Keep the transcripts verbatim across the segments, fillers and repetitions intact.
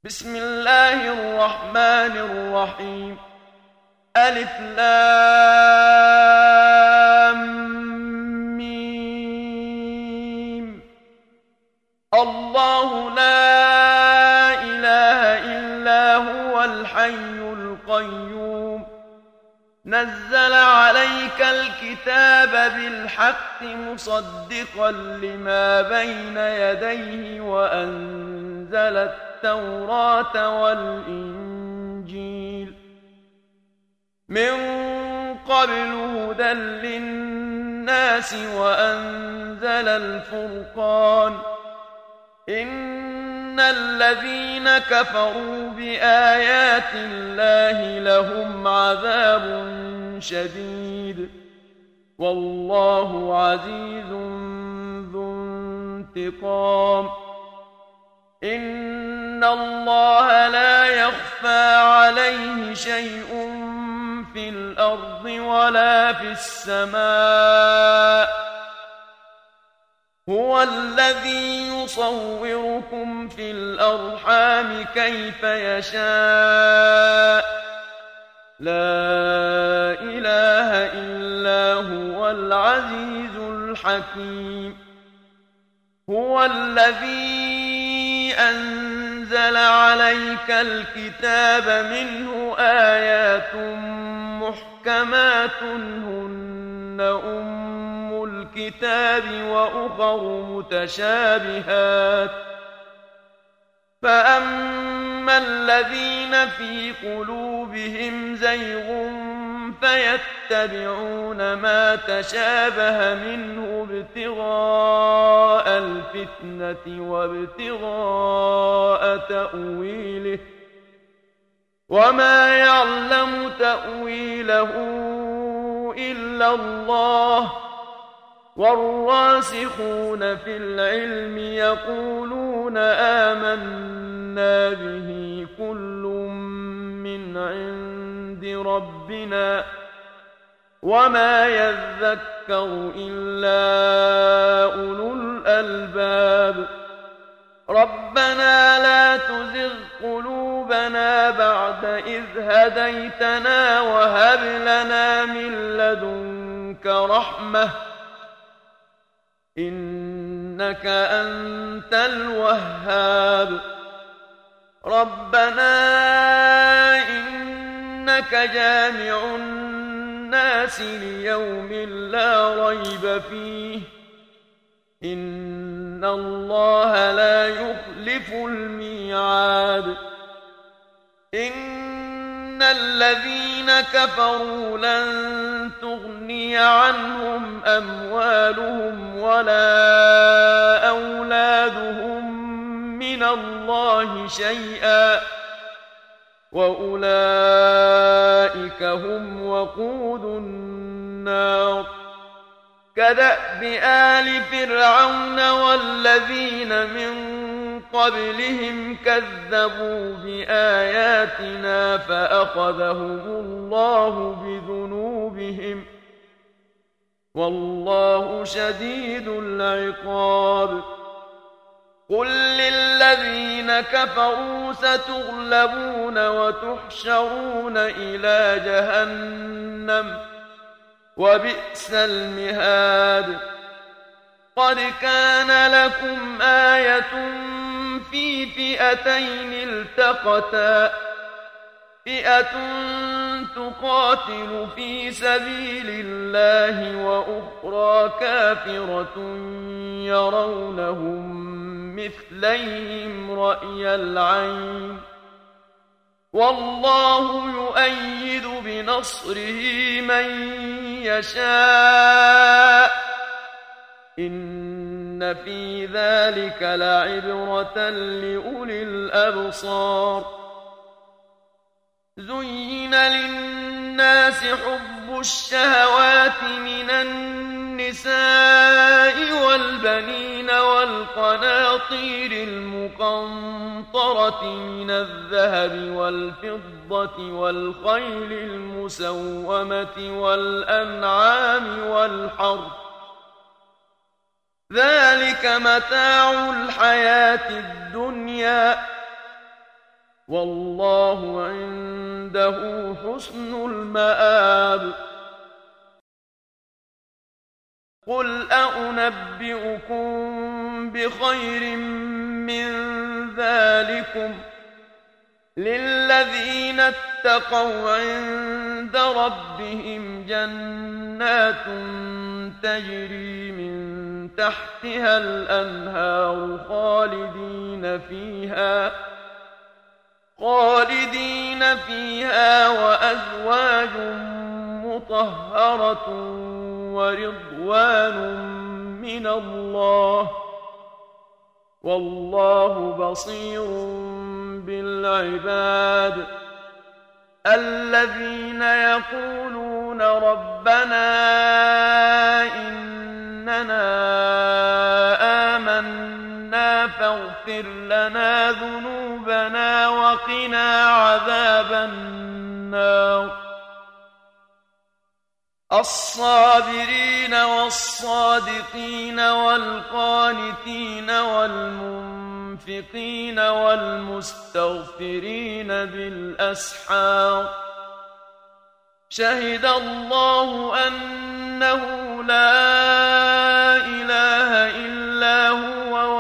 بسم الله الرحمن الرحيم. ألف لام ميم. الله لا إله إلا هو الحي القيوم. نزل عليك الكتاب بالحق مصدقا لما بين يديه وأنزل التوراة والإنجيل من قبل هدى للناس وأنزل الفرقان. إن الذين كفروا بآيات الله لهم عذاب شديد والله عزيز ذو انتقام. إن الله لا يخفى عليه شيء في الأرض ولا في السماء. هو الذي يصوركم في الأرحام كيف يشاء. لا إله إلا هو العزيز الحكيم. هو الذي أنزل عليك الكتاب منه آيات محكمات هن أم الكتاب وأخر متشابهات. فأما الذين في قلوبهم زيغ فيتبعون ما تشابه منه ابتغاء الفتنة وابتغاء تأويله وما يعلم تأويله إلا الله. والراسخون في العلم يقولون آمنا به كل من عند ربنا وما يذكر إلا أولو الألباب. ربنا لا تزغ قلوبنا بعد إذ هديتنا وهب لنا من لدنك رحمة إنك أنت الوهاب. ربنا إنك جامع الناس ليوم لا ريب فيه إن الله لا يخلف الميعاد. إن الذين كفروا لن تغني عنهم أموالهم ولا أولادهم من الله شيئا وأولئك هم وقود النار. كدأب آل فرعون والذين من قبلهم كذبوا بآياتنا فأخذهم الله بذنوبهم والله شديد العقاب. قل للذين كفروا ستغلبون وتحشرون إلى جهنم وبئس المهاد. قد كان لكم آية في فئتين التقتا فئة تقاتل في سبيل الله وأخرى كافرة يرونهم مثليهم رأي العين والله يؤيد بنصره من يشاء. إن في ذلك لعبرة لأولي الأبصار. زين للناس حب الشهوات من النساء والبنين والقناطير المقنطرة من الذهب والفضة والخيل المسومة والأنعام والحرث ذلك متاع الحياة الدنيا والله عنده حسن المآب. قل أنبئكم بخير من ذلكم للذين اتقوا عند ربهم جنات تجري من تحتها الأنهار خالدين فيها خالدين فيها وأزواج مطهرة ورضوان من الله والله بصير بالعباد. الذين يقولون ربنا إننا آمنا فاغفر لنا ذنوبنا وقنا عذاب النار. الصابرين والصادقين والقانتين والمنفقين والمستغفرين بالأسحار. شهد الله أنه لا إله إلا هو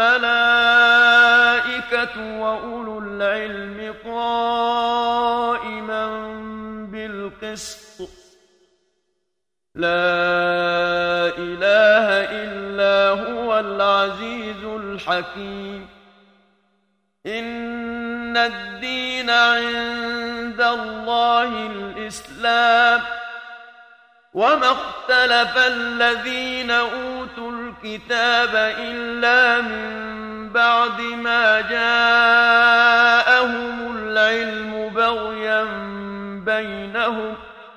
والملائكة وأولو العلم قائما بالقسط لا إله إلا هو العزيز الحكيم. إن الدين عند الله الإسلام وما اختلف الذين أوتوا الكتاب إلا من بعد ما جاءهم العلم بغيا بينهم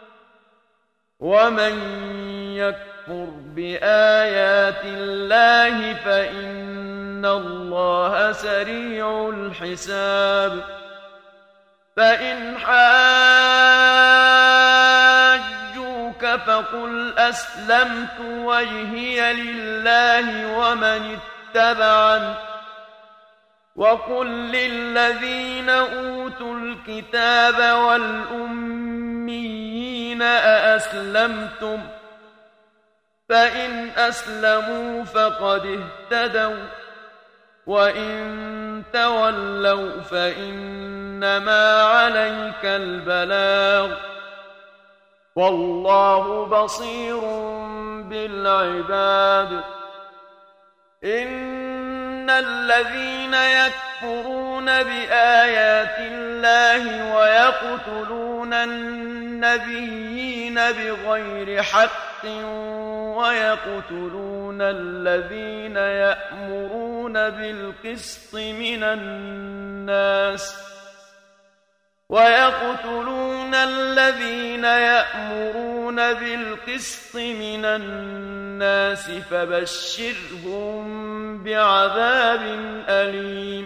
ومن يكفر بآيات الله فإن الله سريع الحساب. فإن حاجوك فقل أسلمت وجهي لله ومن اتبعني وقل للذين أوتوا الكتاب والأميين أأسلمتم فإن أسلموا فقد اهتدوا وإن تولوا فإنما عليك البلاغ والله بصير بالعباد. إن الذين يكفرون بآيات الله ويقتلون النبيين بغير حق ويقتلون الذين يأمرون بالقسط من الناس ويقتلون الذين يأمرون بالقسط من الناس فبشرهم بعذاب أليم.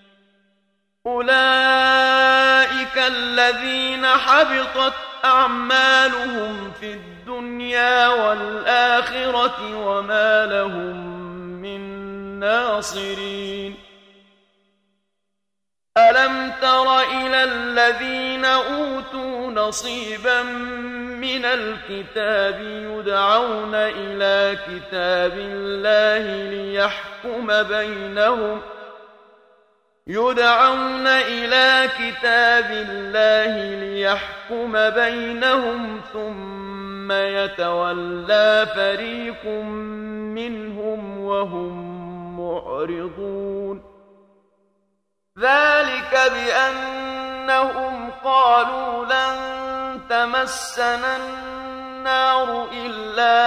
أولئك الذين حبطت أعمالهم في الدنيا والآخرة وما لهم من ناصرين. ألم تر إلى الذين أوتوا نصيبا من الكتاب يدعون إلى كتاب الله ليحكم بينهم يدعون إلى كتاب الله ليحكم بينهم ثم يتولى فريق منهم وهم معرضون. ذلك بأنهم قالوا لن تمسنا النار إلا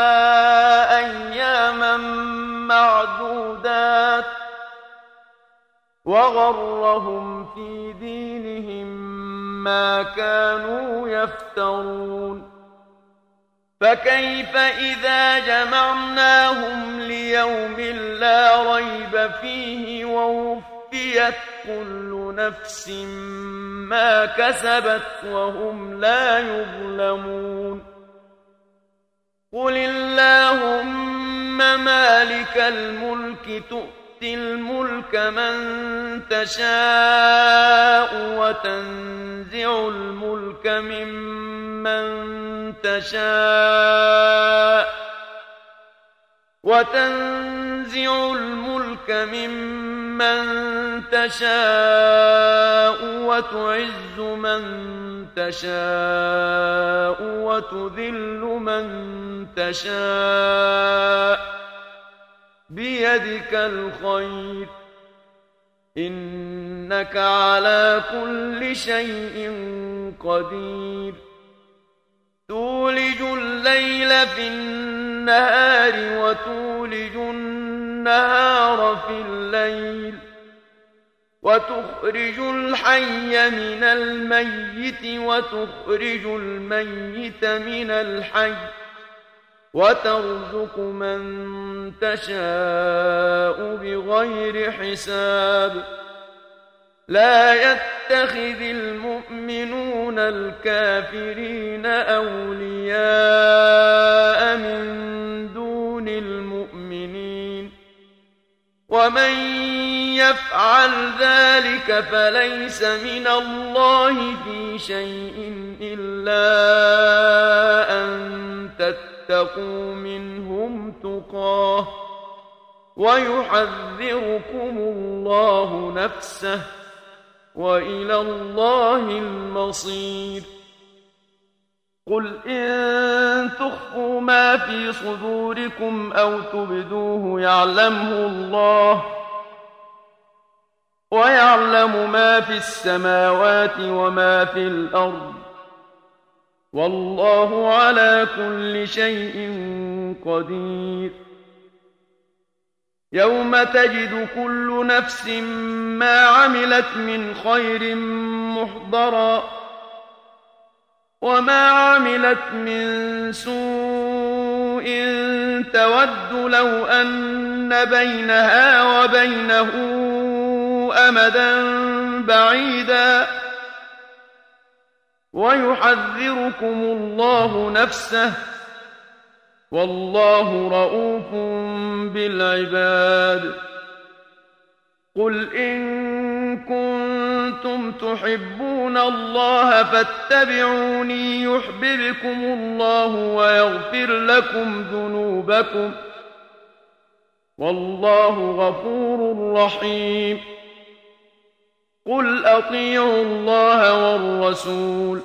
أياما معدودات وغرهم في دينهم ما كانوا يفترون. فكيف إذا جمعناهم ليوم لا ريب فيه ووفيت كل نفس ما كسبت وهم لا يظلمون. قل اللهم مالك الملك تؤتي الملك من تشاء وتنزع الملك ممن تشاء وتنزع الملك ممن تشاء وتعز من تشاء وتذل من تشاء بيدك الخير إنك على كل شيء قدير تولج الليل في النهار وتولج النهار في الليل وتخرج الحي من الميت وتخرج الميت من الحي وترزق من تشاء بغير حساب لا يتخذ المؤمنون الكافرين أولياء من دون المؤمنين ومن يفعل ذلك فليس من الله في شيء إلا أن تتقوا منهم تقاه ويحذركم الله نفسه وإلى الله المصير قل إن تخفوا ما في صدوركم أو تبدوه يعلمه الله ويعلم ما في السماوات وما في الأرض والله على كل شيء قدير يوم تجد كل نفس ما عملت من خير محضرا وما عملت من سوء تود لو أن بينها وبينه أمدا بعيدا ويحذركم الله نفسه والله رءوف بالعباد قل إن كنتم تحبون الله فاتبعوني يحببكم الله ويغفر لكم ذنوبكم والله غفور رحيم قل أطيعوا الله والرسول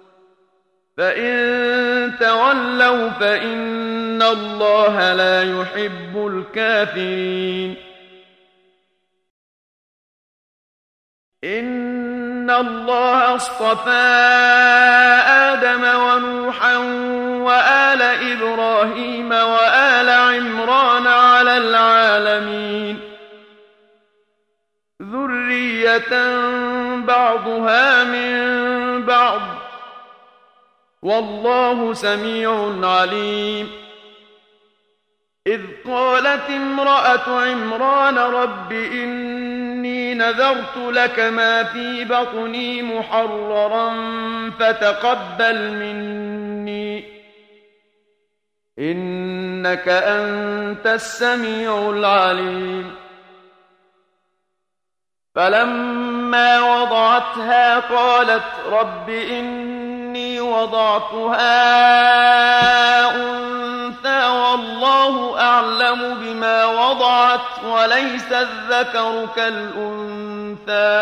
فإن تولوا فإن الله لا يحب الكافرين إن الله اصطفى آدم ونوحا وآل إبراهيم وآل عمران على العالمين ذرية بعضها من بعض والله سميع عليم إذ قالت امرأة عمران رب إني نذرت لك ما في بطني محررا فتقبل مني إنك أنت السميع العليم فلما وضعتها قالت رب إني وضعتها أنثى والله أعلم بما وضعت وليس الذكر كالأنثى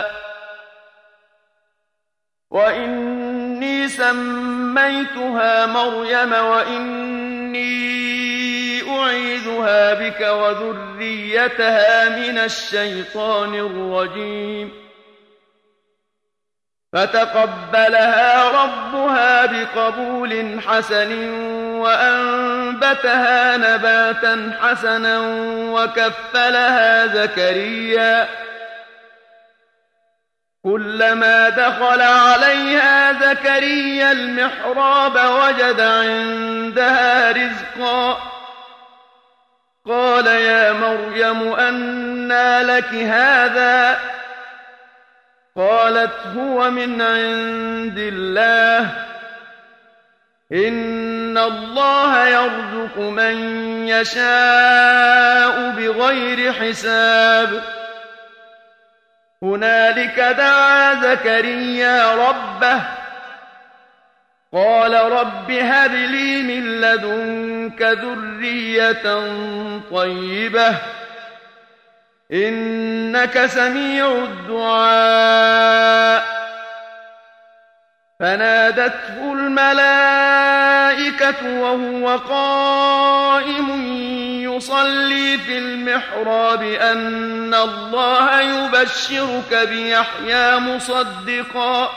وإني سميتها مريم وإني أعيذها بك وذريتها من الشيطان الرجيم فتقبلها ربها بقبول حسن وأنبتها نباتا حسنا وكفلها زكريا كلما دخل عليها زكريا المحراب وجد عندها رزقا قال يا مريم أنى لك هذا قالت هو من عند الله إن أَنَّ اللَّهَ يَرْزُقُ مَن يَشَاءُ بِغَيْرِ حِسَابٍ هُنَالِكَ دَعَا زَكَرِيَّا رَبَّهُ قَالَ رَبِّ هَبْ لِي مِن لَّدُنكَ ذُرِّيَّةً طَيِّبَةً إِنَّكَ سَمِيعُ الدُّعَاءِ فنادته الملائكة وهو قائم يصلي في المحراب أن الله يبشرك بيحيى مصدقا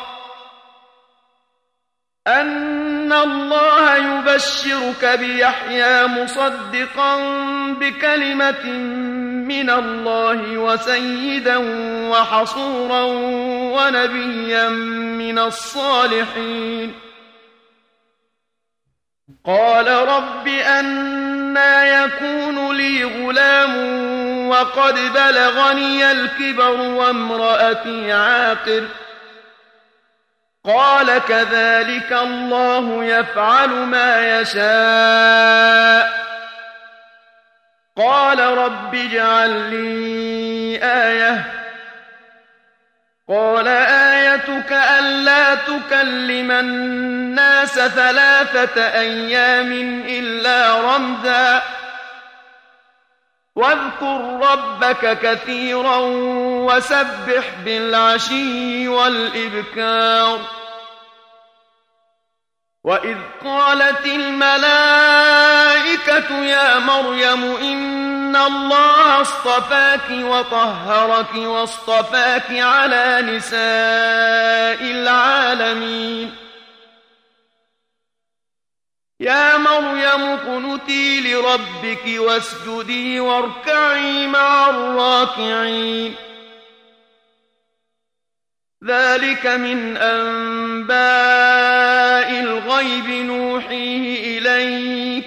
أن الله يبشرك بيحيى مصدقا بكلمة من الله وسيدا وحصورا ونبيا من الصالحين قال رب أنى يكون لي غلام وقد بلغني الكبر وامرأتي عاقر قال كذلك الله يفعل ما يشاء قال رب اجعل لي آية قال آيتك ألا تكلم الناس ثلاثة أيام إلا رمزا واذكر ربك كثيرا وسبح بالعشي والإبكار وإذ قالت الملائكة يا مريم إن الله اصطفاك وطهرك واصطفاك على نساء العالمين يا مريم اقنتي لربك واسجدي واركعي مع الراكعين ذلك من أنباء الغيب نوحيه إليك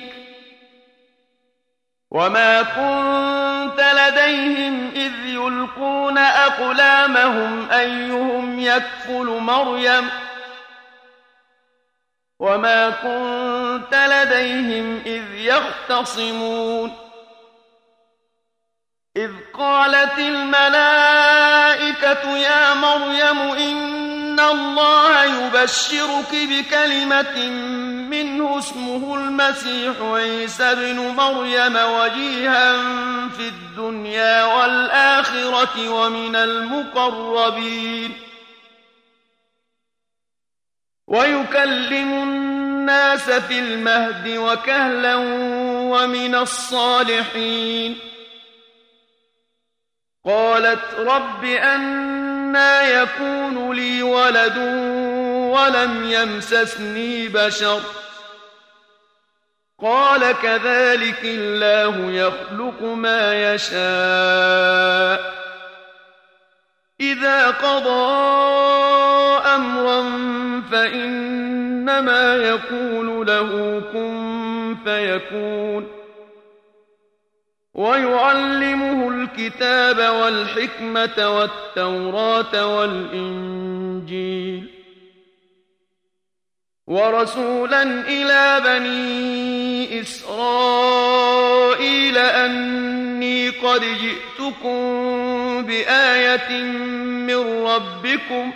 وما كنت لديهم إذ يلقون أقلامهم أيهم يكفل مريم وما كنت لديهم إذ يختصمون إذ قالت الملائكة يا مريم إن الله يبشرك بكلمة منه اسمه المسيح عيسى ابن مريم وجيها في الدنيا والآخرة ومن المقربين ويكلم الناس في المهد وكهلا ومن الصالحين قالت رب أنى يكون لي ولد ولم يمسسني بشر قال كذلك الله يخلق ما يشاء إذا قضى أمرا فإنما يقول له كن فيكون ويعلمه الكتاب والحكمة والتوراة والإنجيل ورسولا إلى بني إسرائيل أني قد جئتكم بآية من ربكم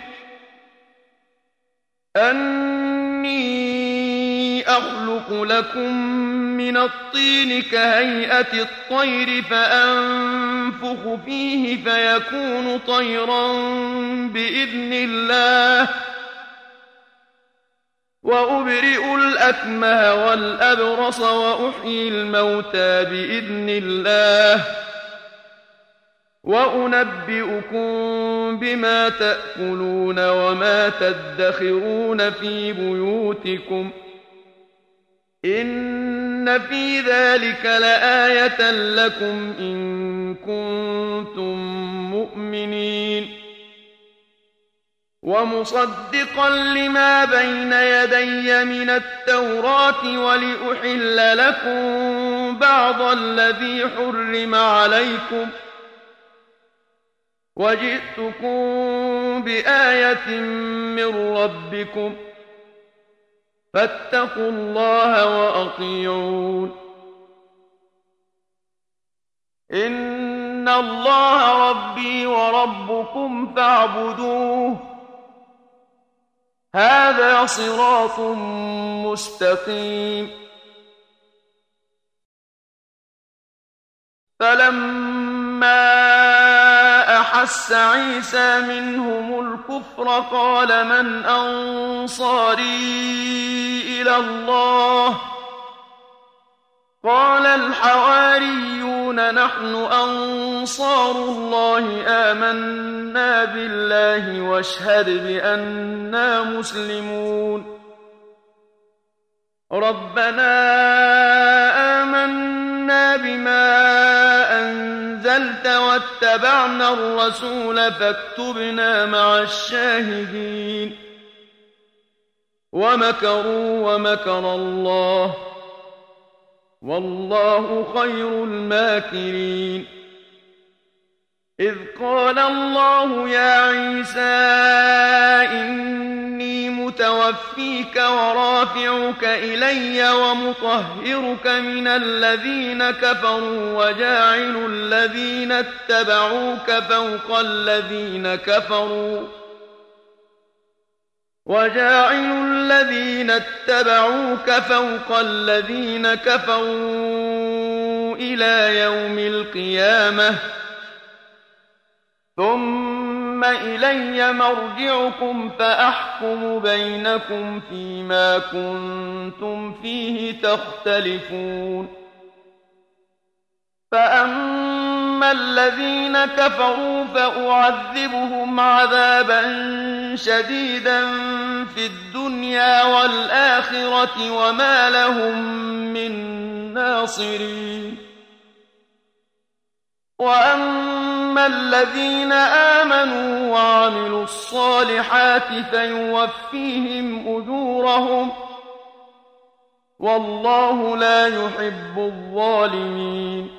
أني أخلق لكم من الطين كهيئة الطير فأنفخ فيه فيكون طيرا بإذن الله وأبرئ الأكمه والأبرص وأحيي الموتى بإذن الله وأنبئكم بما تأكلون وما تدخرون في بيوتكم إن في ذلك لآية لكم إن كنتم مؤمنين ومصدقا لما بين يدي من التوراة ولأحل لكم بعض الذي حرم عليكم وجئتكم بآية من ربكم فاتقوا الله وأطيعون إن الله ربي وربكم فاعبدوه هذا صراط مستقيم فلما أحس عيسى منهم الكفر قال من أنصاري إلى الله قال الحواريون نحن أنصار الله آمنا بالله واشهد بأننا مسلمون ربنا آمنا بما أنزلت واتبعنا الرسول فاكتبنا مع الشاهدين ومكروا ومكر الله والله خير الماكرين إذ قال الله يا عيسى إني متوفيك ورافعك إلي ومطهرك من الذين كفروا وجاعل الذين اتبعوك فوق الذين كفروا وجاعل الذين اتبعوك فوق الذين كفروا إلى يوم القيامة ثم إلي مرجعكم فأحكم بينكم فيما كنتم فيه تختلفون فأما الذين كفروا فأعذبهم عذابا شديدا في الدنيا والآخرة وما لهم من ناصرين وأما الذين آمنوا وعملوا الصالحات فيوفيهم أجورهم والله لا يحب الظالمين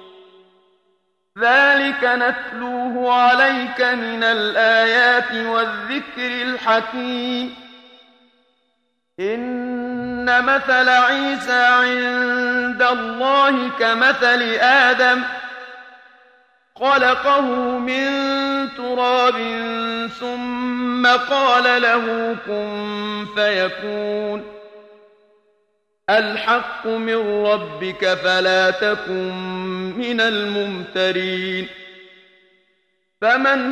ذلك نتلوه عليك من الآيات والذكر الحكيم إن مثل عيسى عند الله كمثل آدم خلقه من تراب ثم قال له كن فيكون الحق من ربك فلا تكن من الممترين فمن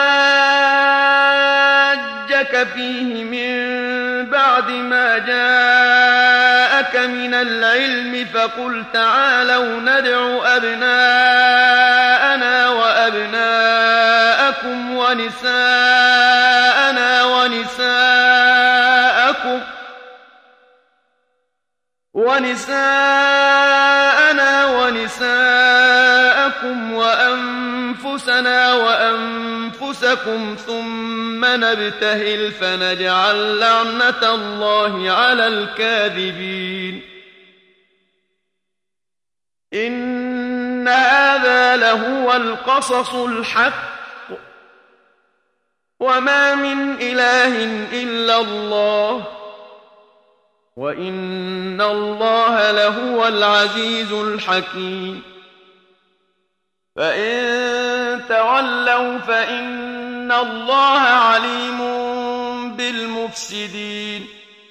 حاجك فيه من بعد ما جاءك من العلم فقل تعالوا ندع أبناءنا وأبناءكم ونساءنا ونساءكم ونساءنا ونساءكم وأنفسنا وأنفسكم ثم نبتهل فنجعل لعنة الله على الكاذبين إن هذا لهو القصص الحق وما من إله إلا الله وإن الله لهو العزيز الحكيم فإن تولوا فإن الله عليم بالمفسدين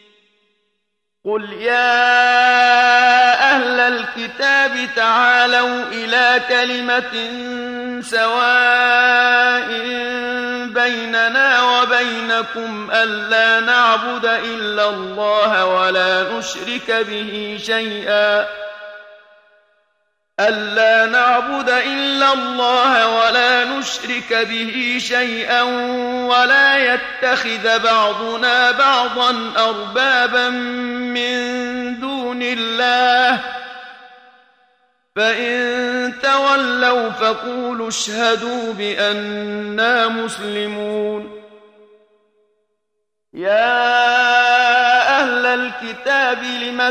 قل يا أهل الكتاب تعالوا إلى كلمة سواء بيننا وبينكم ألا نعبد إلا الله ولا نشرك به شيئا ألا نعبد إلا الله ولا نشرك به شيئا ولا يتخذ بعضنا بعضا أربابا من دون الله فإن تولوا فقولوا اشهدوا بأننا مسلمون يا أهل الكتاب لم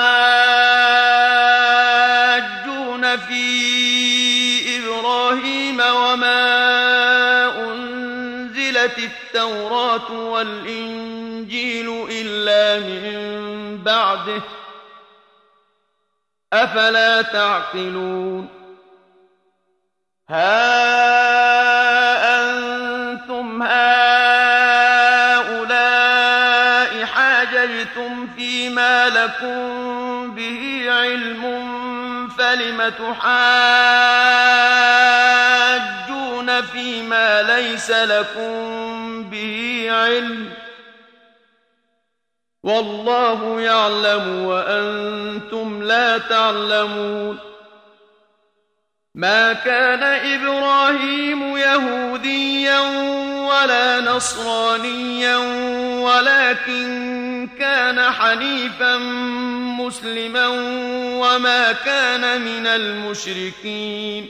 تحاجون في إبراهيم وما أنزلت التوراة والإنجيل إلا من بعده أفلا تعقلون ها أنتم هؤلاء حاججتم فيما لكم به علم فلم تحاجون فيما ليس لكم به علم والله يعلم وأنتم لا تعلمون ما كان إبراهيم يهوديا ولا نصرانيا ولكن كان حنيفا مسلما وما كان من المشركين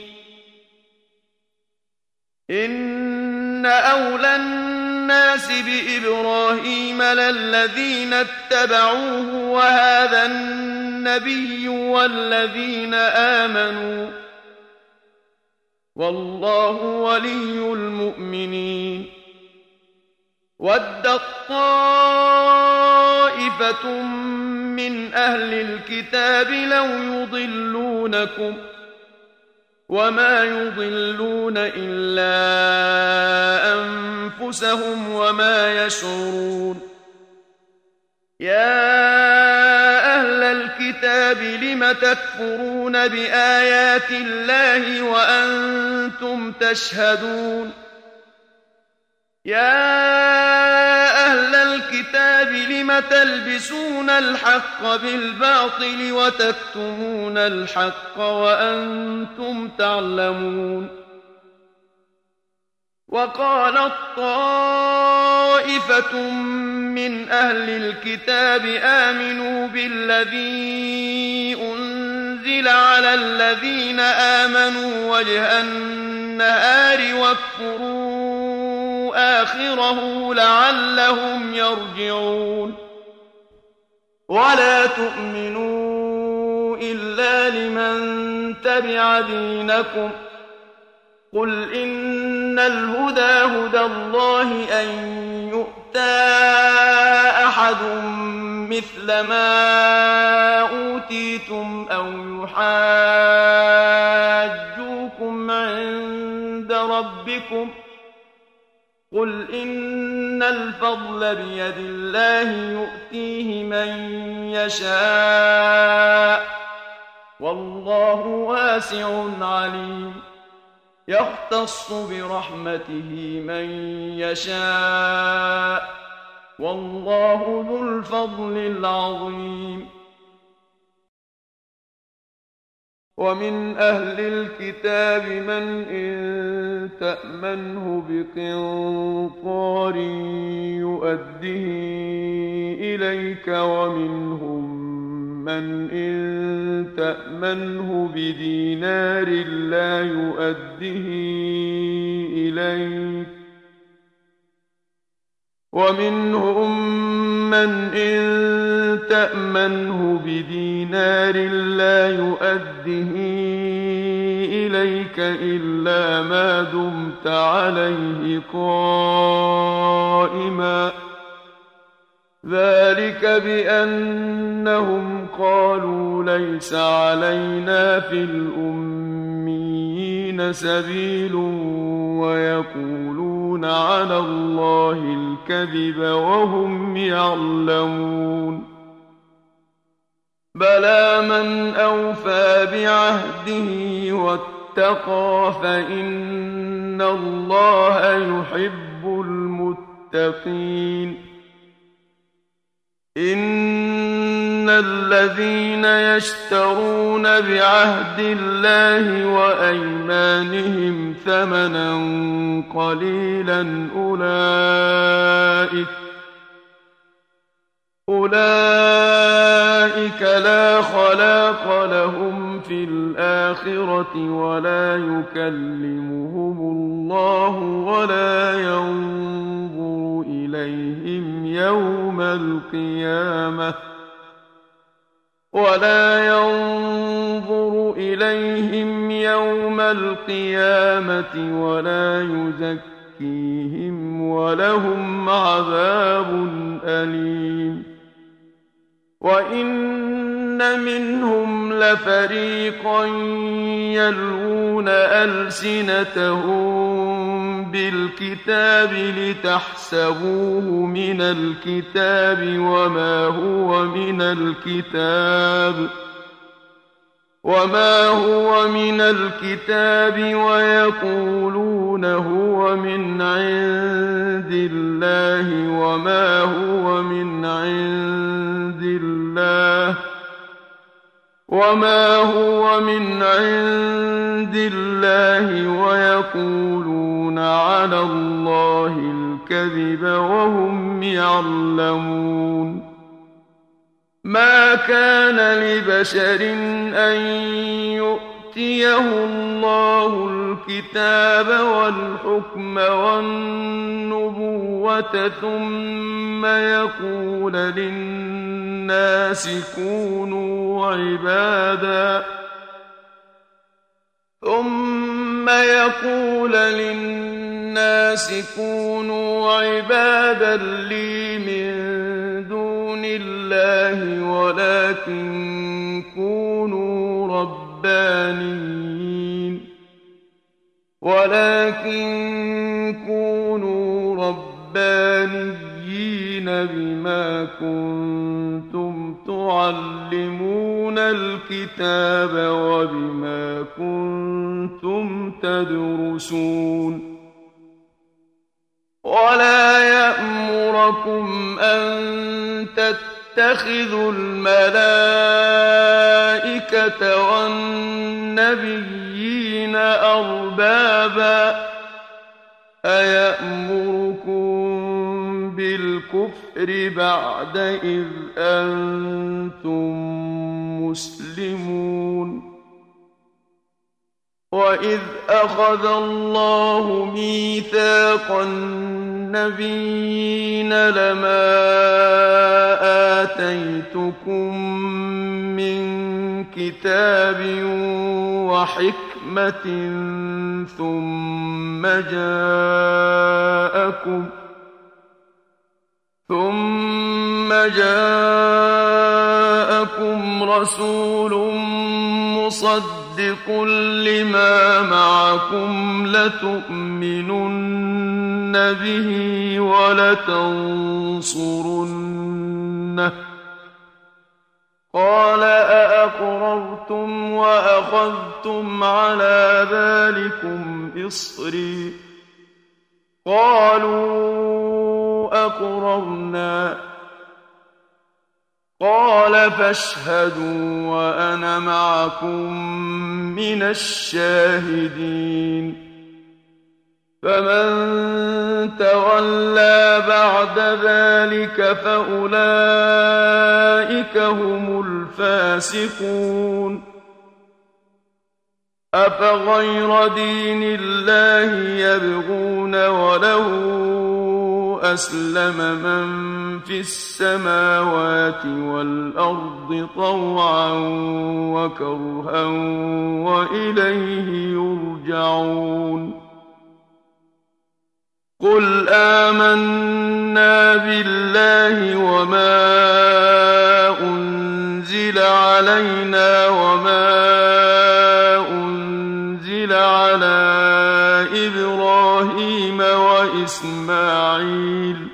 إن أولى الناس بإبراهيم للذين اتبعوه وهذا النبي والذين آمنوا والله ولي المؤمنين ودت طائفة من أهل الكتاب لو يضلونكم وما يضلون إلا أنفسهم وما يشعرون يا أهل الكتاب لم تكفرون بآيات الله وأنتم تشهدون يا أهل الكتاب لم تلبسون الحق بالباطل وتكتمون الحق وأنتم تعلمون وقالت طائفة من أهل الكتاب آمنوا بالذي أنزل على الذين آمنوا وجه النهار واكفروا آخره لعلهم يرجعون ولا تؤمنوا إلا لمن تبع دينكم قل إن الهدى هدى الله أن يؤتى أحد مثل ما أوتيتم أو يحاجوكم عند ربكم قل إن الفضل بيد الله يؤتيه من يشاء والله واسع عليم يختص برحمته من يشاء والله ذو الفضل العظيم ومن أهل الكتاب من إن تأمنه بقنطار يؤده إليك ومنهم من إن تأمنه بدينار لا يؤده إليك ومنهم من إن تأمنه بدينار لا يؤده إليك إلا ما دمت عليه قائما ذلك بأنهم قالوا ليس علينا في الأميين سبيل ويقولون على الله الكذب وهم يعلمون بلى من أوفى بعهده واتقى فإن الله يحب المتقين إن الذين يشترون بعهد الله وأيمانهم ثمنا قليلا أولئك أولئك لا خلاق لهم في الآخرة ولا يكلمهم الله ولا ينظر إليهم يوم القيامة ولا ينظر إليهم يوم القيامة ولا يزكيهم ولهم عذاب أليم وَإِنَّ مِنْهُمْ لَفَرِيقًا يَلْوُونَ أَلْسِنَتَهُم بِالْكِتَابِ لِتَحْسَبُوهُ مِنَ الْكِتَابِ وَمَا هُوَ مِنَ الْكِتَابِ وَمَا هُوَ مِنَ الْكِتَابِ وَيَقُولُونَ هُوَ مِنْ عِندِ اللَّهِ وَمَا هُوَ مِنْ عِندِ اللَّهِ وَمَا هُوَ مِنْ عِندِ اللَّهِ وَيَقُولُونَ عَلَى اللَّهِ الْكَذِبَ وَهُمْ يَعْلَمُونَ مَا كَانَ لِبَشَرٍ أَن يُؤْتِيَهُ اللَّهُ الْكِتَابَ وَالْحُكْمَ وَالنُّبُوَّةَ ثُمَّ يَقُولَ لِلنَّاسِ كُونُوا عِبَادًا ثُمَّ يَقُولَ لِلنَّاسِ كُونُوا عِبَادًا لِّي مِن دُونِ اللَّهِ وَلَكِن كُونُوا رَبَّانِيِّينَ وَلَكِن كُونُوا رَبَّانِيِّينَ بِمَا كُنتُمْ تُعَلِّمُونَ الْكِتَابَ وَبِمَا كُنتُمْ تَدْرُسُونَ وَلَا يَأْمُرَكُمْ أَن تَتَّخِذُوا الْمَلَائِكَةَ وَالنَّبِيِّينَ أَرْبَابًا أَيَأْمُرُكُم بِالْكُفْرِ بَعْدَ إِذْ أَنتُم مُّسْلِمُونَ وَإِذْ أَخَذَ اللَّهُ مِيثَاقَ النَّبِيِّينَ لَمَا آتَيْتُكُم مِّن كِتَابٍ وَحِكْمَةٍ ثُمَّ جَاءَكُمْ ثُمَّ جَاءَكُمْ رَسُولٌ مُّصَدِّقٌ لِّمَا مَعَكُمْ لَتُؤْمِنُنَّ بِهِ وَلَتَنصُرُنَّهُ قَالَ أَأَقْرَرْتُمْ وَأَخَذْتُمْ عَلَىٰ ذَٰلِكُمْ إِصْرِي قَالُوا أَقْرَرْنَا قَالَ فَاشْهَدُوا وَأَنَا مَعَكُم مِّنَ الشَّاهِدِينَ فَمَن تَوَلَّىٰ بَعْدَ ذَٰلِكَ فَأُولَٰئِكَ هُمُ الْفَاسِقُونَ أَفَغَيْرَ دِينِ اللَّهِ يَبْغُونَ وَلَهُ أَسْلَمَ مَن فِي السَّمَاوَاتِ وَالْأَرْضِ طَوْعًا وَكَرْهًا وَإِلَيْهِ يُرْجَعُونَ قُلْ آمَنَّا بِاللَّهِ وَمَا أُنزِلَ عَلَيْنَا وَمَا أُنزِلَ عَلَىٰ إِبْرَاهِيمَ وَإِسْمَاعِيلَ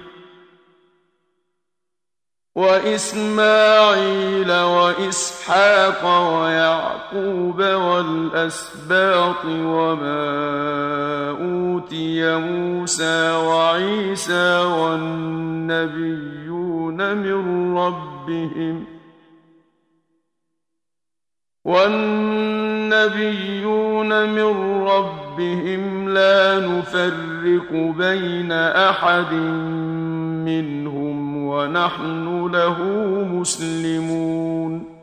وَإِسْمَاعِيلَ وَإِسْحَاقَ وَيَعْقُوبَ وَالْأَسْبَاطِ وَمَا أُوتِيَ مُوسَىٰ وَعِيسَىٰ وَالنَّبِيُّونَ مِن رَّبِّهِمْ وَالنَّبِيُّونَ مِن رَّبِّهِمْ لَا نُفَرِّقُ بَيْنَ أَحَدٍ مِّنْهُمْ وَنَحْنُ لَهُ مُسْلِمُونَ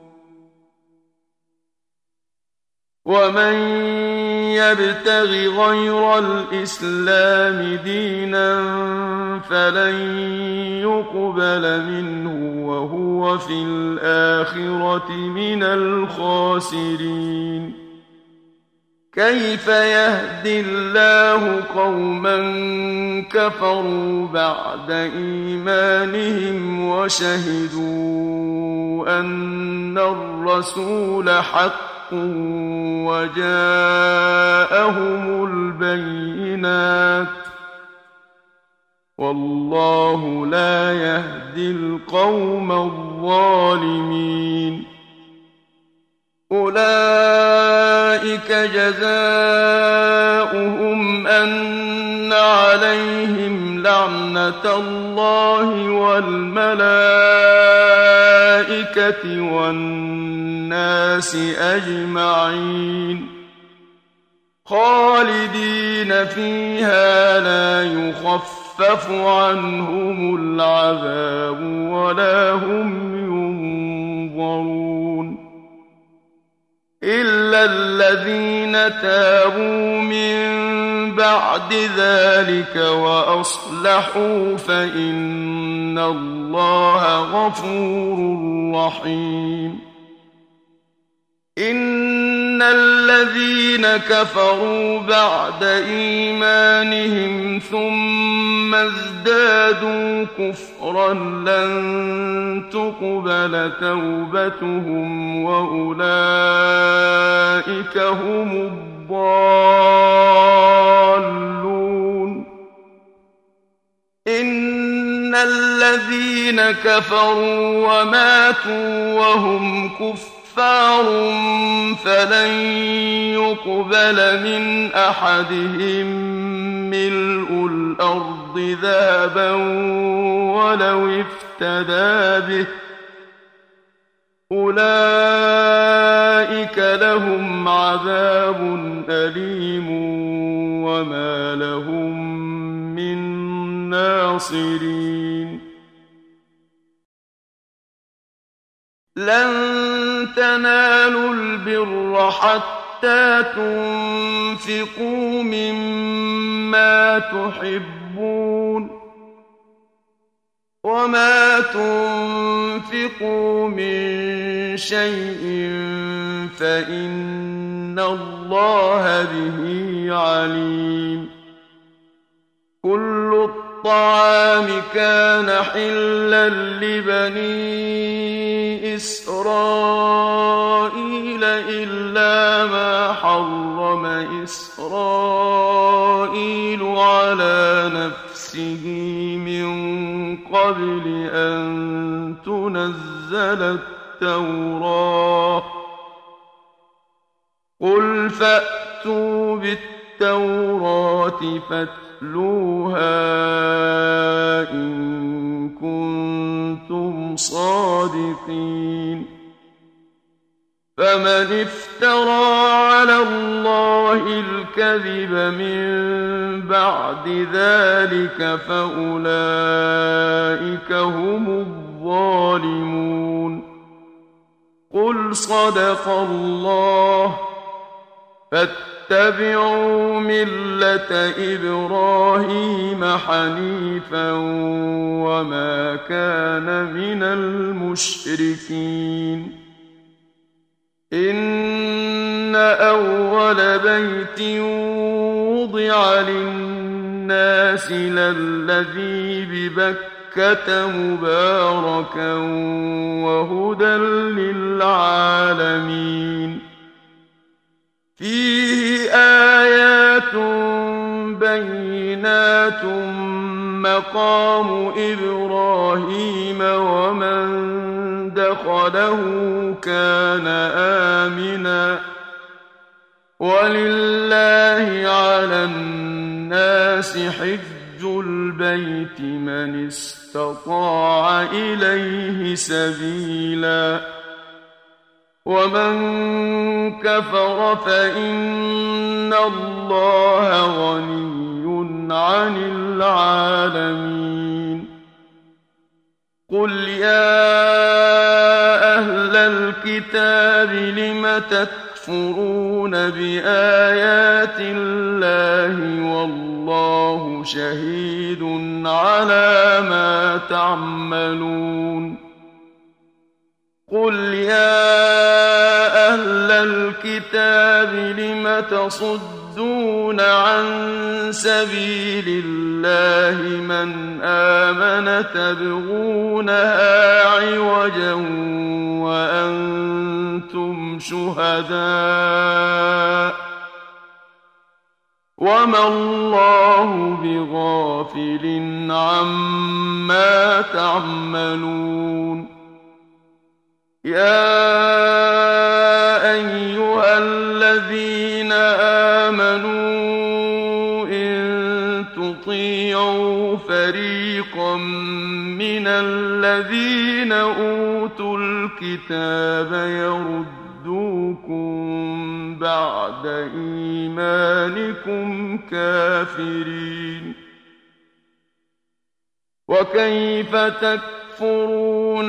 وَمَن يَبْتَغِ غَيْرَ الْإِسْلَامِ دِينًا فَلَن يُقْبَلَ مِنْهُ وَهُوَ فِي الْآخِرَةِ مِنَ الْخَاسِرِينَ كيف يهدي الله قوما كفروا بعد إيمانهم وشهدوا أن الرسول حق وجاءهم البينات والله لا يهدي القوم الظالمين. أولئك جزاؤهم أن عليهم لعنة الله والملائكة والناس أجمعين خالدين فيها لا يخفف عنهم العذاب ولا هم ينظرون إلا الذين تابوا من بعد ذلك وأصلحوا فإن الله غفور رحيم. إن الذين كفروا بعد إيمانهم ثم ازدادوا كفرا لن تقبل توبتهم وأولئك هم الضالون. إن الذين كفروا وماتوا وهم كفر كفار فلن يقبل من أحدهم ملء الأرض ذهبا ولو افتدى به أولئك لهم عذاب أليم وما لهم من ناصرين. لن تنالوا البر حتى تنفقوا مما تحبون وما تنفقوا من شيء فإن الله به عليم. كل الطعام كان حلا لبني إسرائيل إلا ما حرم إسرائيل على نفسه من قبل أن تنزل التوراة قل فأتوا بالتوراة فاتلوها إن كنتم صادقين. فمن افترى على الله الكذب من بعد ذلك فأولئك هم الظالمون. قل صدق الله فاتبعوا ملة إبراهيم حنيفا وما كان من المشركين. إن أول بيت وضع للناس للذي ببكة مباركا وهدى للعالمين. فيه آيات بينات مقام إبراهيم ومن دخله كان آمنا ولله على الناس حج البيت من استطاع إليه سبيلا ومن كفر فإن الله غني عن العالمين. قل يا أهل الكتاب لم تكفرون بآيات الله والله شهيد على ما تعملون. قل يا أهل الكتاب لم تصدون عن سبيل الله من آمن تبغونها عوجا وأنتم شهداء وما الله بغافل عما تعملون يا أيها الذين آمنوا إن تطيعوا فريقا من الذين أوتوا الكتاب يردوكم بعد إيمانكم كافرين وكيف تكفرون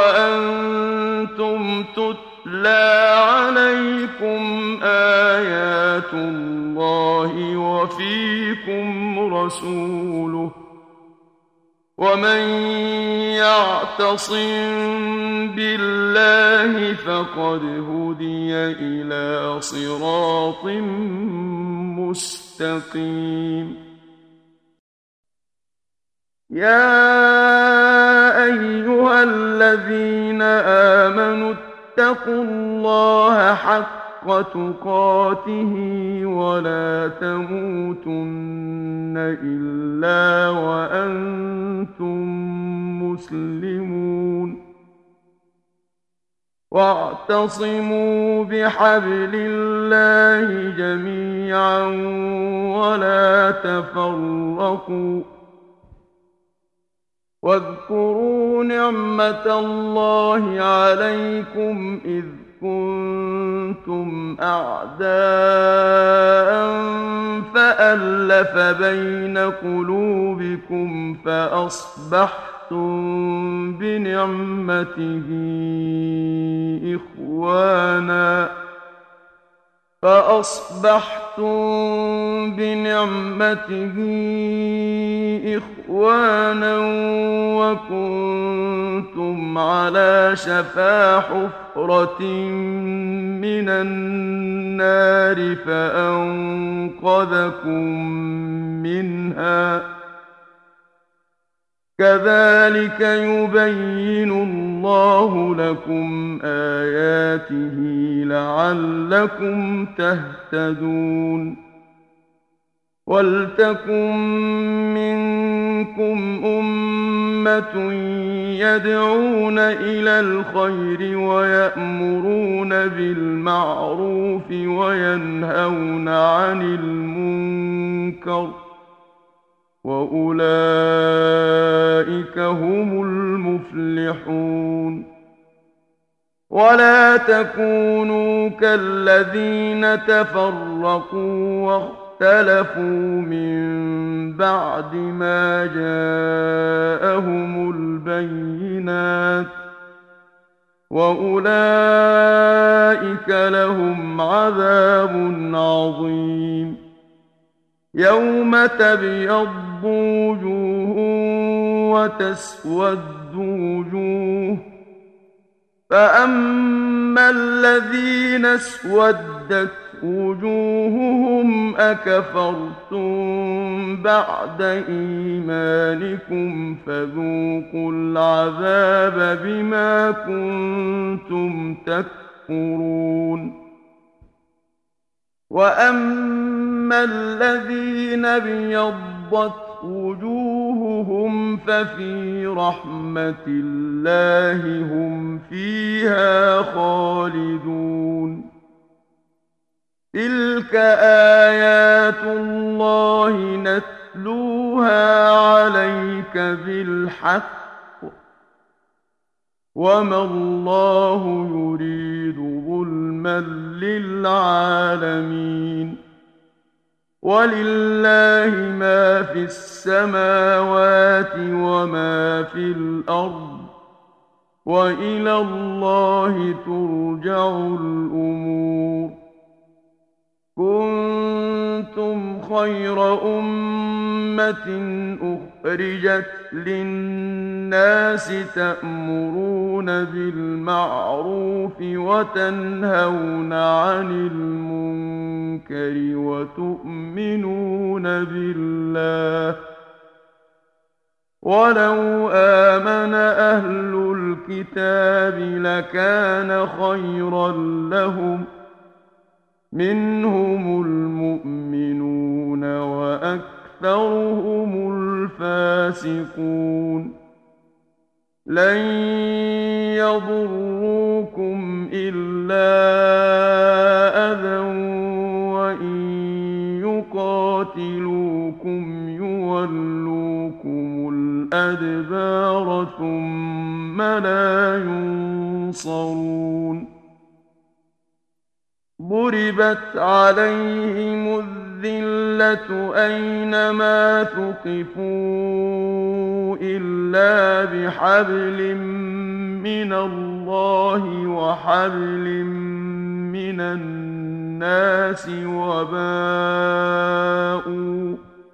وأنتم تتلى عليكم آيات الله وفيكم رسوله ومن يعتصم بالله فقد هدي إلى صراط مستقيم يا أيها الذين آمنوا اتقوا الله حق تقاته ولا تموتن إلا وأنتم مسلمون واعتصموا بحبل الله جميعا ولا تفرقوا واذكروا نعمة الله عليكم إذ كنتم أعداء فألف بين قلوبكم فأصبحتم بنعمته إخوانا فأصبحتم بنعمته إخوانا وكنتم على شفا حفرة من النار فأنقذكم منها كذلك يبين الله لكم آياته لعلكم تهتدون ولتكن منكم أمة يدعون إلى الخير ويأمرون بالمعروف وينهون عن المنكر وأولئك هم المفلحون ولا تكونوا كالذين تفرقوا واختلفوا من بعد ما جاءهم البينات وأولئك لهم عذاب عظيم يوم تبيض وجوه وتسود وجوه فأما الذين اسودت وجوههم أكفرتم بعد إيمانكم فذوقوا العذاب بما كنتم تكفرون وأما الذين ابيضت وجوههم ففي رحمة الله هم فيها خالدون تلك آيات الله نتلوها عليك بالحق وما الله يريد ظلما للعالمين ولله ما في السماوات وما في الأرض وإلى الله ترجع الأمور كنتم خير أمة أخرجت للناس تأمرون بالمعروف وتنهون عن المنكر وتؤمنون بالله ولو آمن أهل الكتاب لكان خيرا لهم منهم المؤمنون وأكثرهم الفاسقون لن يضروكم إلا أذى وإن يقاتلوكم يولوكم الأدبار ثم لا ينصرون ضربت عليهم الذلة أينما ثقفوا إلا بحبل من الله وحبل من الناس وباءوا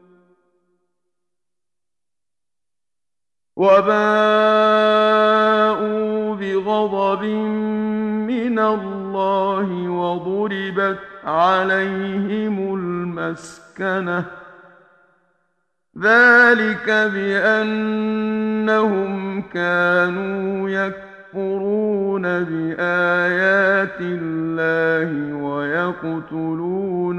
وباءوا بغضب من الله وضربت عليهم المسكنة ذلك بأنهم كانوا يكفرون بآيات الله ويقتلون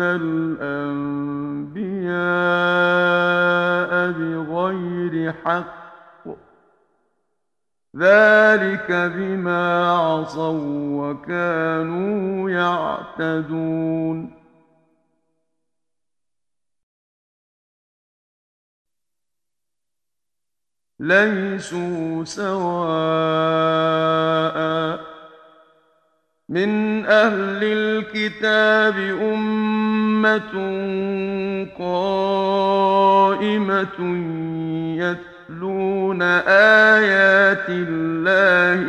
الأنبياء بغير حق ذلك بما عصوا وكانوا يعتدون ليسوا سواء من أهل الكتاب أمة قائمة يتلون آيات الله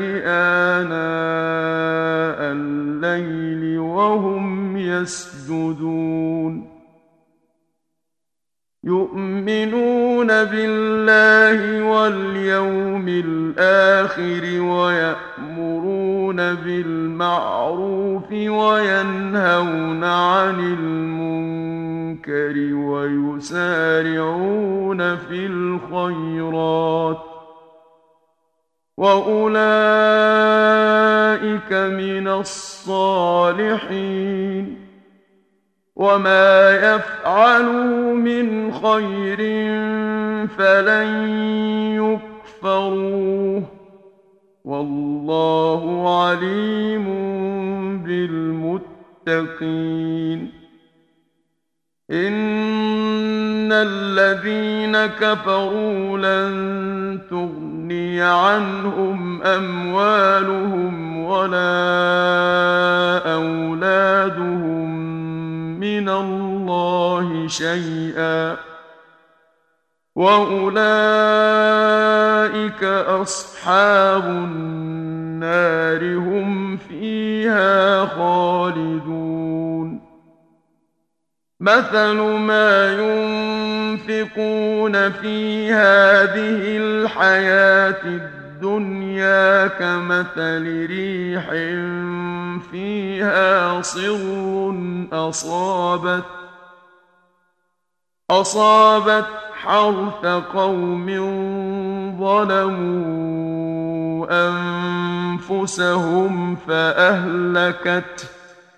آناء الليل وهم يسجدون يؤمنون بالله واليوم الآخر ويأمرون بالمعروف وينهون عن المنكر ويسارعون في الخيرات وأولئك من الصالحين وما يفعلوا من خير فلن يكفروه والله عليم بالمتقين إن الذين كفروا لن تغني عنهم أموالهم ولا أولادهم من الله شيئا وأولئك أصحاب النار هم فيها خالدون مثل ما ينفقون في هذه الحياة الدنيا كمثل ريح فيها صر أصابت أصابت حرث قوم ظلموا أنفسهم فأهلكته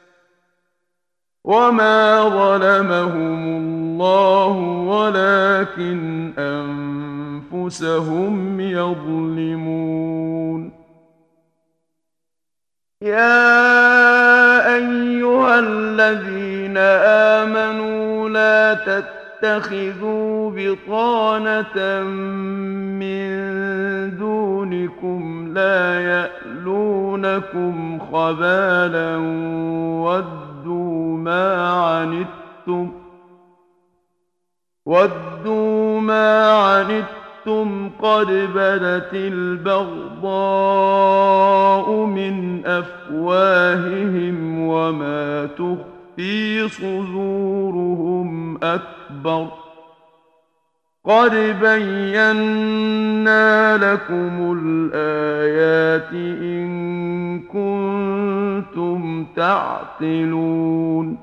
وما ظلمهم الله ولكن أنفسهم يظلمون يا أيها الذين آمنوا لا تتخذوا بطانة من دونكم لا يألونكم خبالا ودوا ما عنتم ودوا ما عنتم قد بدت البغضاء من أفواههم وما تخفي صدورهم أكبر أكبر قد بينا لكم الآيات إن كنتم تعقلون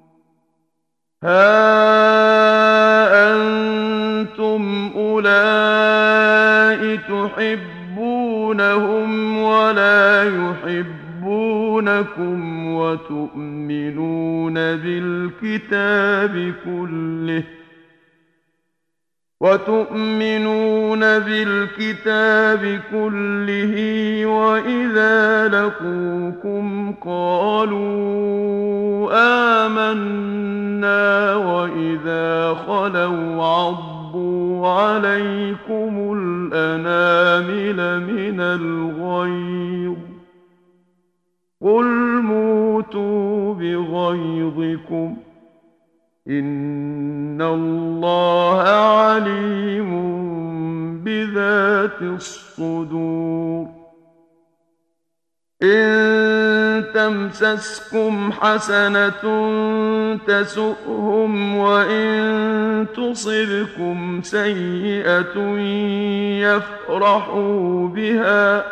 ها أنتم أولئك تحبونهم ولا يحبونكم وتؤمنون بالكتاب كله وتؤمنون بالكتاب كله وإذا لقوكم قالوا آمنا وإذا خلوا عضوا عليكم الأنامل من الغيظ قل موتوا بغيظكم إن الله عليم بذات الصدور إن تمسسكم حسنة تسؤهم وإن تصبكم سيئة يفرحوا بها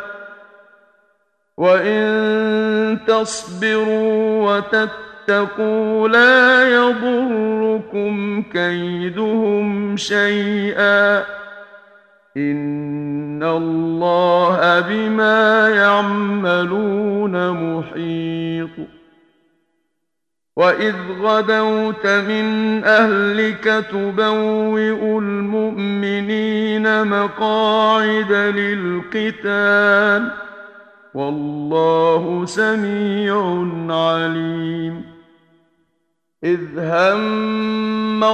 وإن تصبروا وتتقوا لا يضركم كيدهم شيئا إن الله بما يعملون محيط وإذ غدوت من أهلك تبوئ المؤمنين مقاعد للقتال والله سميع عليم إذ هم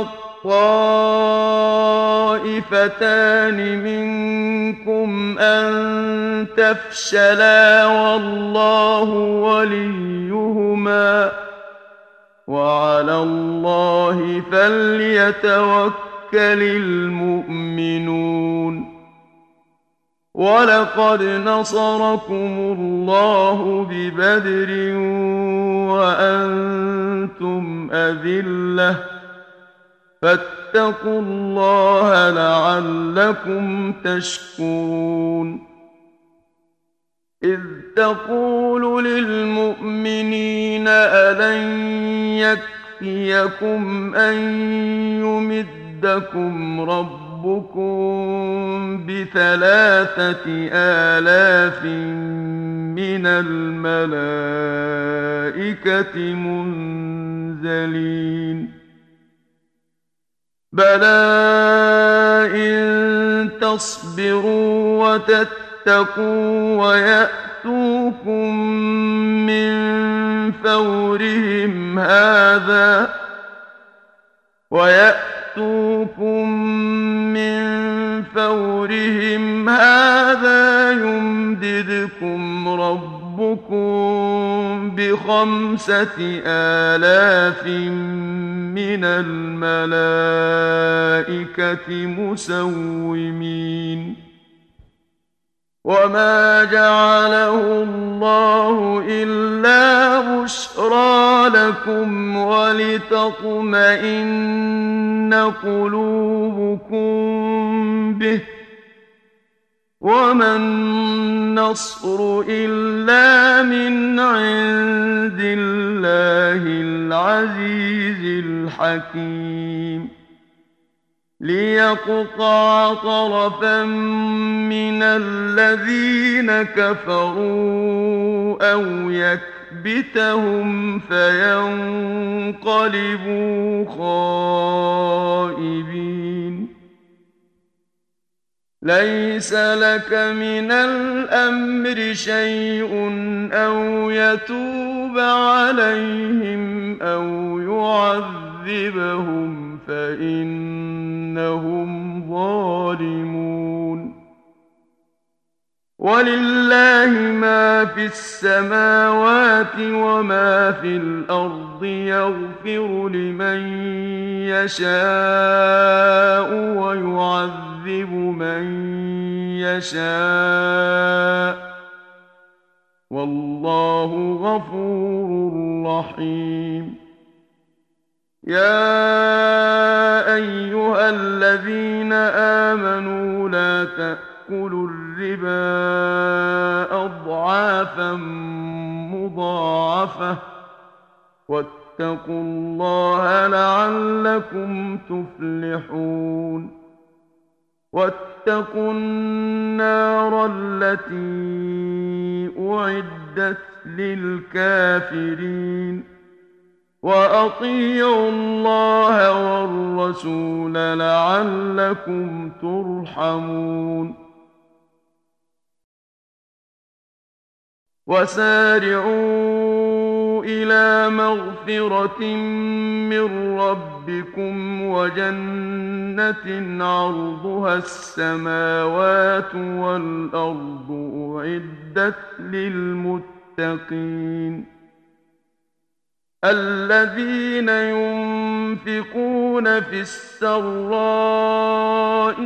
الطائفتان منكم أن تفشلا والله وليهما وعلى الله فليتوكل المؤمنون ولقد نصركم الله ببدر وأنتم أذلة فاتقوا الله لعلكم تشكرون إذ تقول للمؤمنين ألن يكفيكم أن يمدكم ربكم ربكم بثلاثة آلاف من الملائكة منزلين بلى إن تصبروا وتتقوا ويأتوكم من فورهم هذا ويأتوكم من فورهم هذا يمددكم ربكم بخمسة آلاف من الملائكة مسومين وما جعله الله إلا بشرى لكم ولتطمئن قلوبكم به وما النصر إلا من عند الله العزيز الحكيم ليقطع طرفا من الذين كفروا أو يكبتهم فينقلبوا خائبين ليس لك من الأمر شيء أو يتوب عليهم أو يعذبهم فإنهم ظالمون ولله ما في السماوات وما في الأرض يغفر لمن يشاء ويعذب من يشاء والله غفور رحيم يا أيها الذين آمنوا لا تأكلوا الربا أضعافا مضاعفة واتقوا الله لعلكم تفلحون واتقوا النار التي أعدت للكافرين وأطيعوا الله والرسول لعلكم ترحمون وسارعوا إلى مغفرة من ربكم وجنة عرضها السماوات والأرض أعدت للمتقين الذين ينفقون في السراء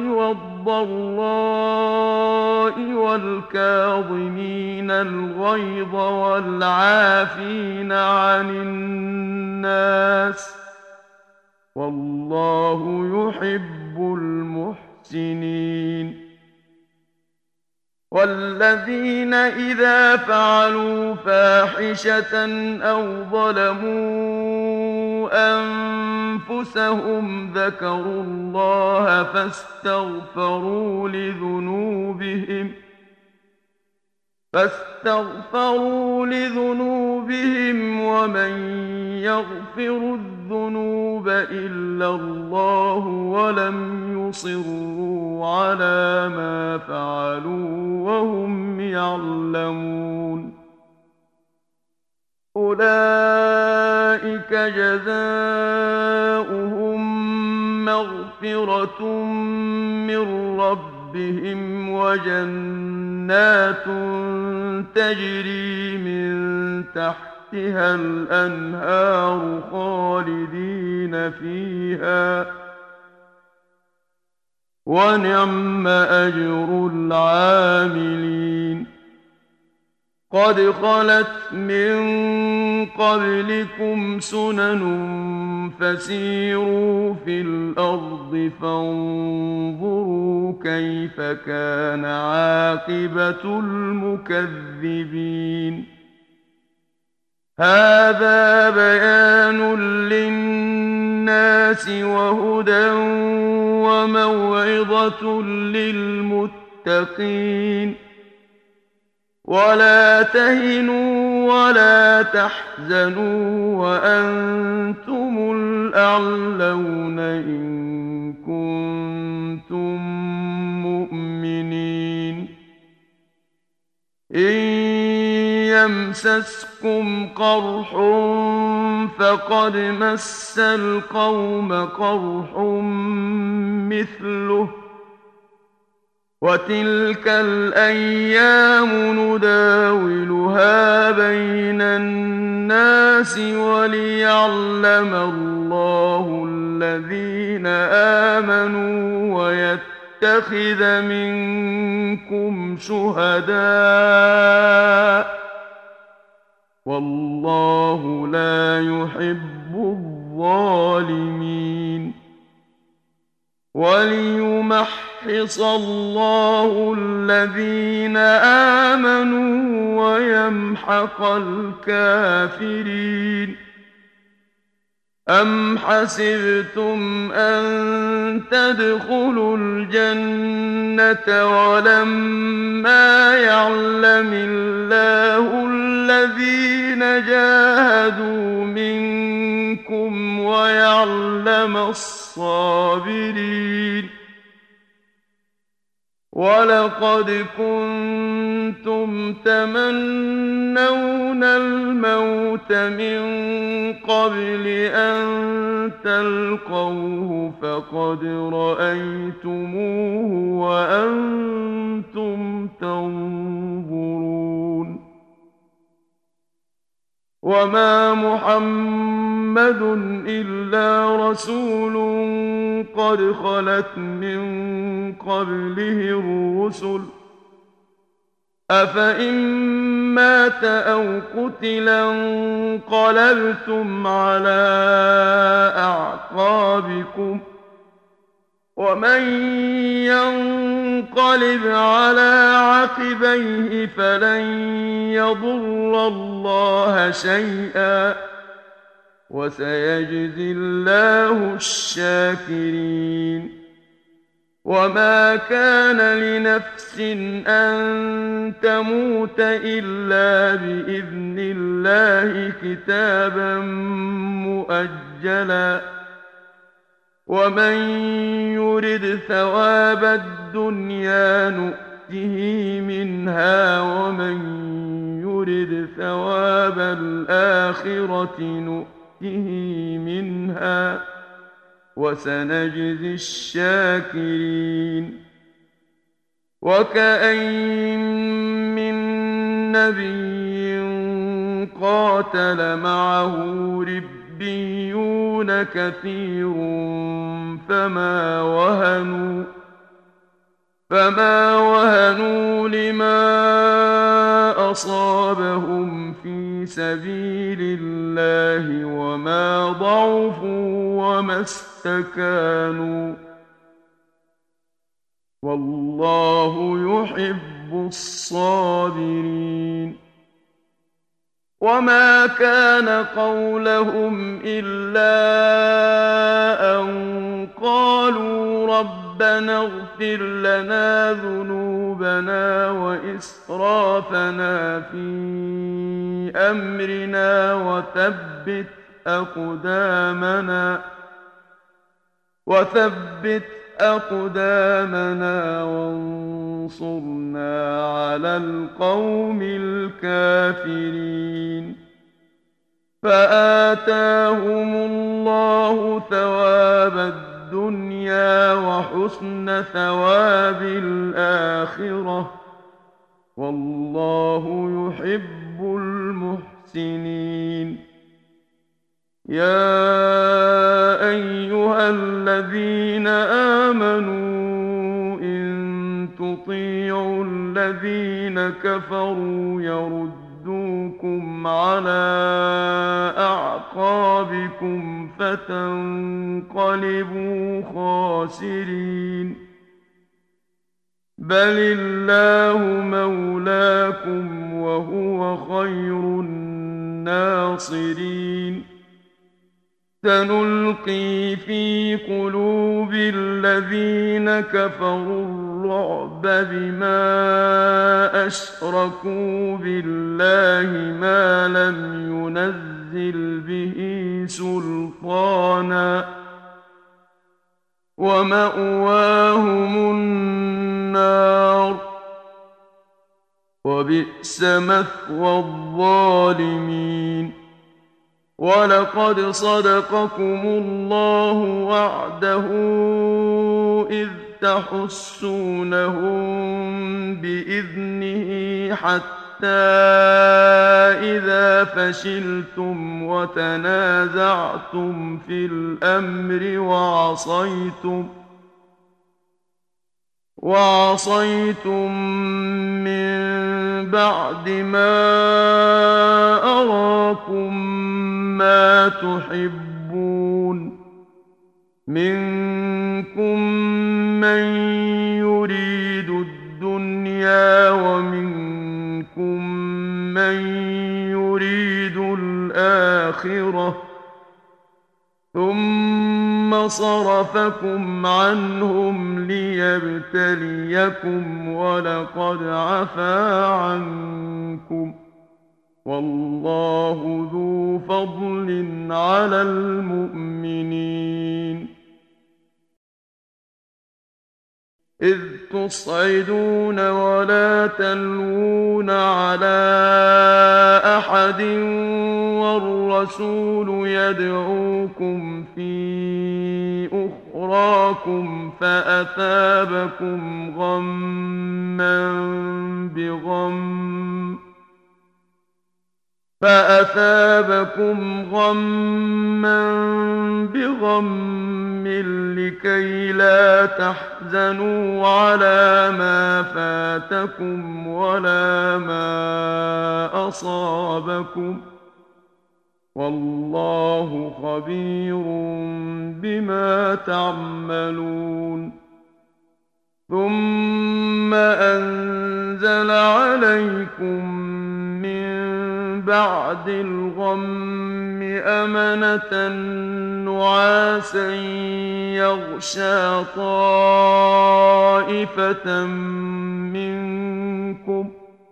والضراء والكاظمين الغيظ والعافين عن الناس والله يحب المحسنين والذين إذا فعلوا فاحشة أو ظلموا أنفسهم ذكروا الله فاستغفروا لذنوبهم فاستغفروا لذنوبهم ومن يغفر الذنوب إلا الله ولم يصروا على ما فعلوا وهم يعلمون أولئك جزاؤهم مغفرة من ربهم وجنات تجري من تحتها الأنهار خالدين فيها ونعم أجر العاملين قد خلت من قبلكم سنن فسيروا في الأرض فانظروا كيف كان عاقبة المكذبين هذا بيان للناس وهدى وموعظة للمتقين ولا تهنوا ولا تحزنوا وأنتم الأعلون إن كنتم مؤمنين إن يمسسكم قرح فقد مس القوم قرح مثله وتلك الأيام نداولها بين الناس وليعلم الله الذين آمنوا ويتخذ منكم شهداء والله لا يحب الظالمين وليمحص الله الذين آمنوا ويمحق الكافرين أم حسبتم أن تدخلوا الجنة ولما يعلم الله الذين جاهدوا منكم ويعلم الصابرين ولقد كنتم تمنون الموت من قبل أن تلقوه فقد رأيتموه وأنتم تنظرون وما محمد إلا رسول قد خلت من قبله الرسل أفإن مات أو قتلا انقلبتم على أعقابكم ومن ينقلب على عقبيه فلن يضر الله شيئا وسيجزي الله الشاكرين. وما كان لنفس أن تموت إلا بإذن الله كتابا مؤجلا ومن يرد ثواب الدنيا نؤته منها ومن يرد ثواب الآخرة نؤته منها وسنجزي الشاكرين. وكأين من نبي قاتل معه ربيون كثير فما وهنوا فما وهنوا لما أصابهم في سبيل الله وما ضعفوا وما استكانوا والله يحب الصابرين. وما كان قولهم إلا أن قالوا ربنا اغفر لنا ذنوبنا وإسرافنا في أمرنا وثبت أقدامنا وثبت أقدامنا وانصرنا على القوم الكافرين. فآتاهم الله ثواب الدنيا وحسن ثواب الآخرة والله يحب المحسنين. يا أيها الذين آمنوا إن تطيعوا الذين كفروا يردوكم على أعقابكم فتنقلبوا خاسرين. بل الله مولاكم وهو خير الناصرين. سنلقي في قلوب الذين كفروا الرعب بما أشركوا بالله ما لم ينزل به سلطانا ومأواهم النار وبئس مثوى الظالمين. ولقد صدقكم الله وعده إذ تحسونهم بإذنه حتى إذا فشلتم وتنازعتم في الأمر وعصيتم وعصيتم من بعد ما أراكم ما تحبون منكم من يريد الدنيا ومنكم من يريد الآخرة ثم صرفكم عنهم ليبتليكم ولقد عفا عنكم والله ذو فضل على المؤمنين. إذ تصعدون ولا تلوون على أحد والرسول يدعوكم في أخراكم فأثابكم غما بغم فأثابكم غما بغم لكي لا تحزنوا على ما فاتكم ولا ما أصابكم والله خبير بما تعملون ثم أنزل عليكم من بعد الغم أمنة نعاسا يغشى طائفة منكم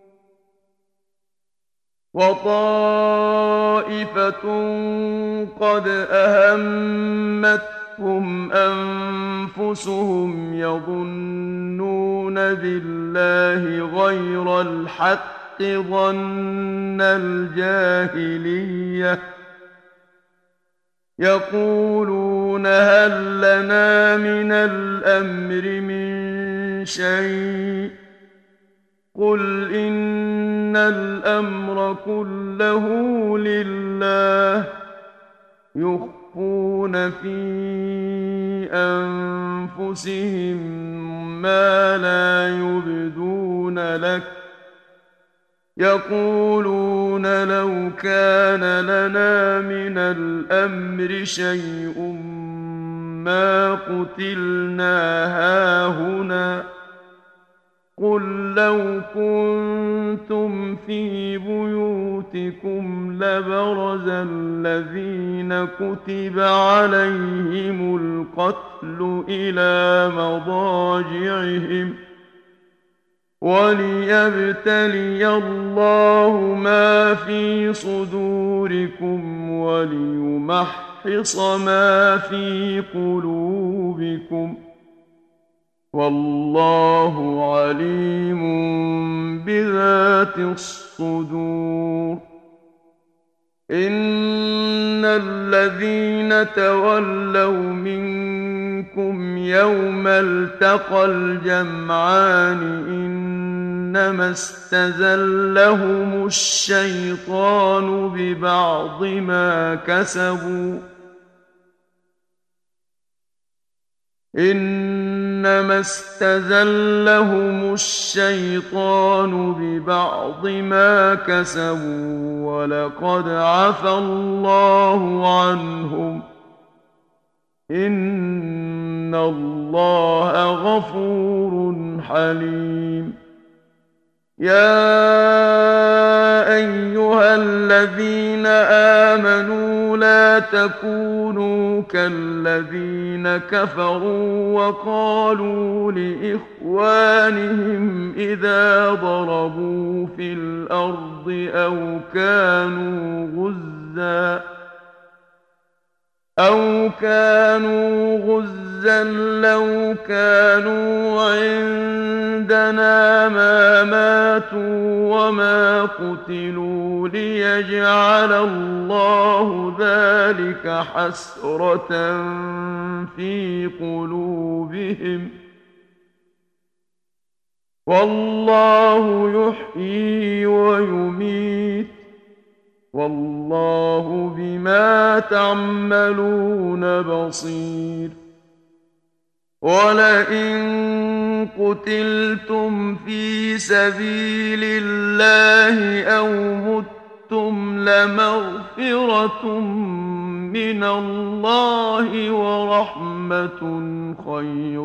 وطائفة قد أهمتهم أنفسهم يظنون بالله غير الحق ظن الجاهلية يقولون هل لنا من الأمر من شيء قل إن الأمر كله لله يخفون في أنفسهم ما لا يبدون لك يقولون لو كان لنا من الأمر شيء ما قتلنا هاهنا قل لو كنتم في بيوتكم لبرز الذين كتب عليهم القتل إلى مضاجعهم وليبتلي الله ما في صدوركم وليمحص ما في قلوبكم والله عليم بذات الصدور إن الذين تولوا منكم يوم التقى الجمعان إنما استزلهم الشيطان ببعض ما كسبوا إنما استزلهم الشيطان ببعض ما كسبوا ولقد عفى الله عنهم إن الله غفور حليم يا أيها الذين آمنوا لا تكونوا كالذين كفروا وقالوا لإخوانهم إذا ضربوا في الأرض أو كانوا غزاً أو كانوا غزا لو كانوا عندنا ما ماتوا وما قتلوا ليجعل الله ذلك حسرة في قلوبهم والله يحيي ويميت والله بما تعملون بصير ولئن قتلتم في سبيل الله أو متم لمغفرة من الله ورحمة خير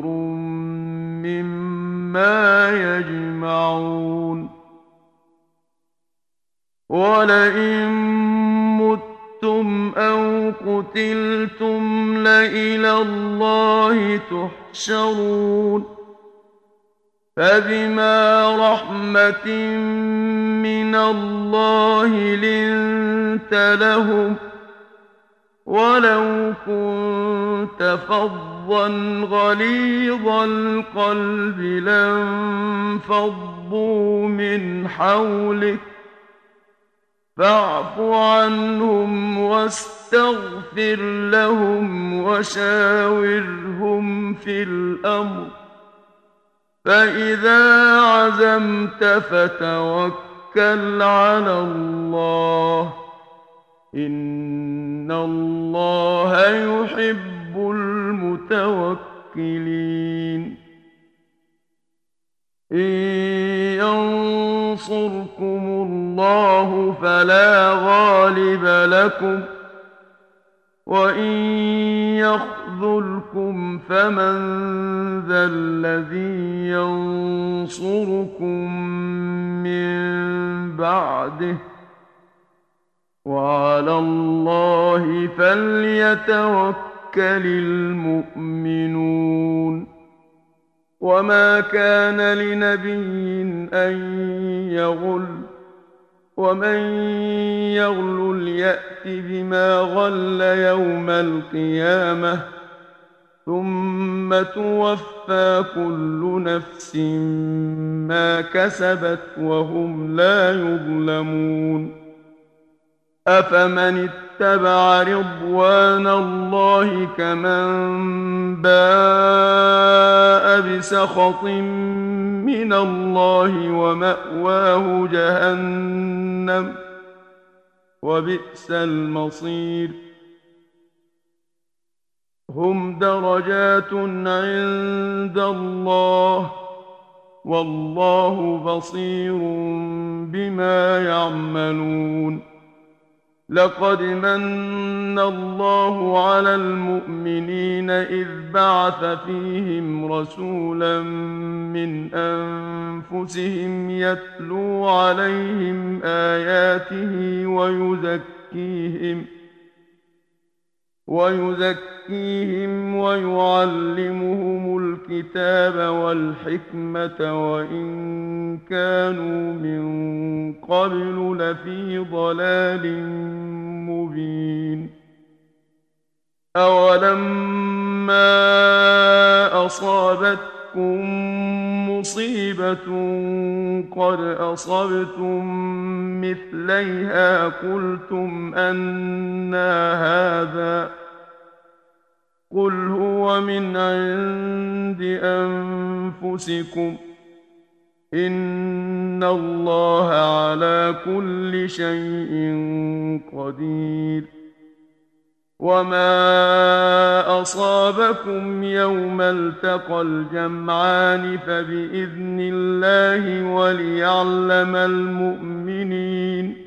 مما يجمعون ولئن متم أو قتلتم لإلى الله تحشرون فبما رحمة من الله لنت لهم ولو كنت فظا غليظ القلب لانفضوا من حولك فاعف عنهم واستغفر لهم وشاورهم في الأمر فإذا عزمت فتوكل وتوكل على الله إن الله يحب المتوكلين إن ينصركم الله فلا غالب لكم وإن يخذلكم فمن ذا الذي ينصركم من بعده وعلى الله فليتوكل المؤمنون وما كان لنبي أن يغل ومن يغلل يأت بما غل يوم القيامة ثم توفى كل نفس ما كسبت وهم لا يظلمون أفمن اتبع رضوان الله كمن باء بسخط من الله ومأواه جهنم وبئس المصير هم درجات عند الله والله بصير بما يعملون لقد من الله على المؤمنين إذ بعث فيهم رسولا من أنفسهم يتلو عليهم آياته ويزكيهم ويزكيهم ويعلمهم الكتاب والحكمة وإن كانوا من قبل لفي ضلال مبين أولما أصابتكم مصيبة قد أصبتم مثليها قلتم أنى هذا قل هو من عند أنفسكم إن الله على كل شيء قدير وما أصابكم يوم التقى الجمعان فبإذن الله وليعلم المؤمنين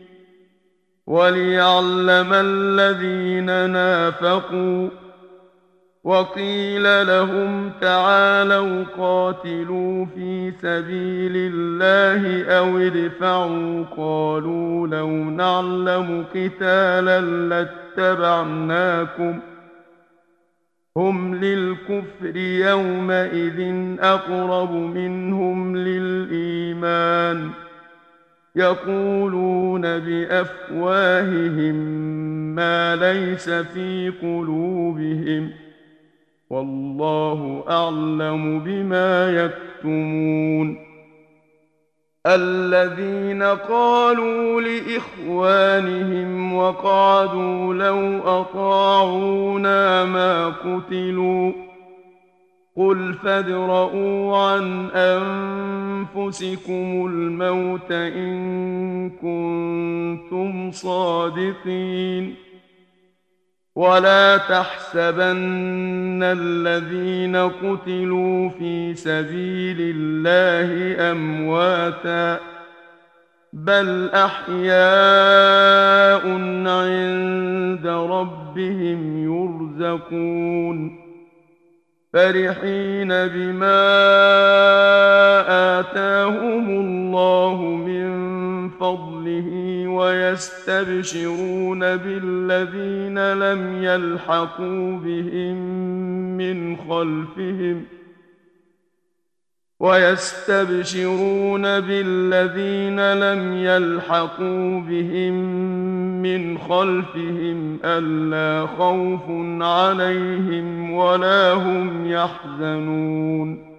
وليعلم الذين نافقوا وقيل لهم تعالوا قاتلوا في سبيل الله أو ادفعوا قالوا لو نعلم قتالا لاتبعناكم هم للكفر يومئذ أقرب منهم للإيمان يقولون بأفواههم ما ليس في قلوبهم والله أعلم بما يكتمون الذين قالوا لإخوانهم وقعدوا لو أطاعونا ما قتلوا قل فادرءوا عن أنفسكم الموت إن كنتم صادقين ولا تحسبن الذين قتلوا في سبيل الله أمواتا بل أحياء عند ربهم يرزقون فرحين بما آتاهم الله من فضله ويستبشرون بالذين لم يلحقوا بهم من خلفهم ويستبشرون بالذين لم يلحقوا بهم من خلفهم ألا خوف عليهم ولا هم يحزنون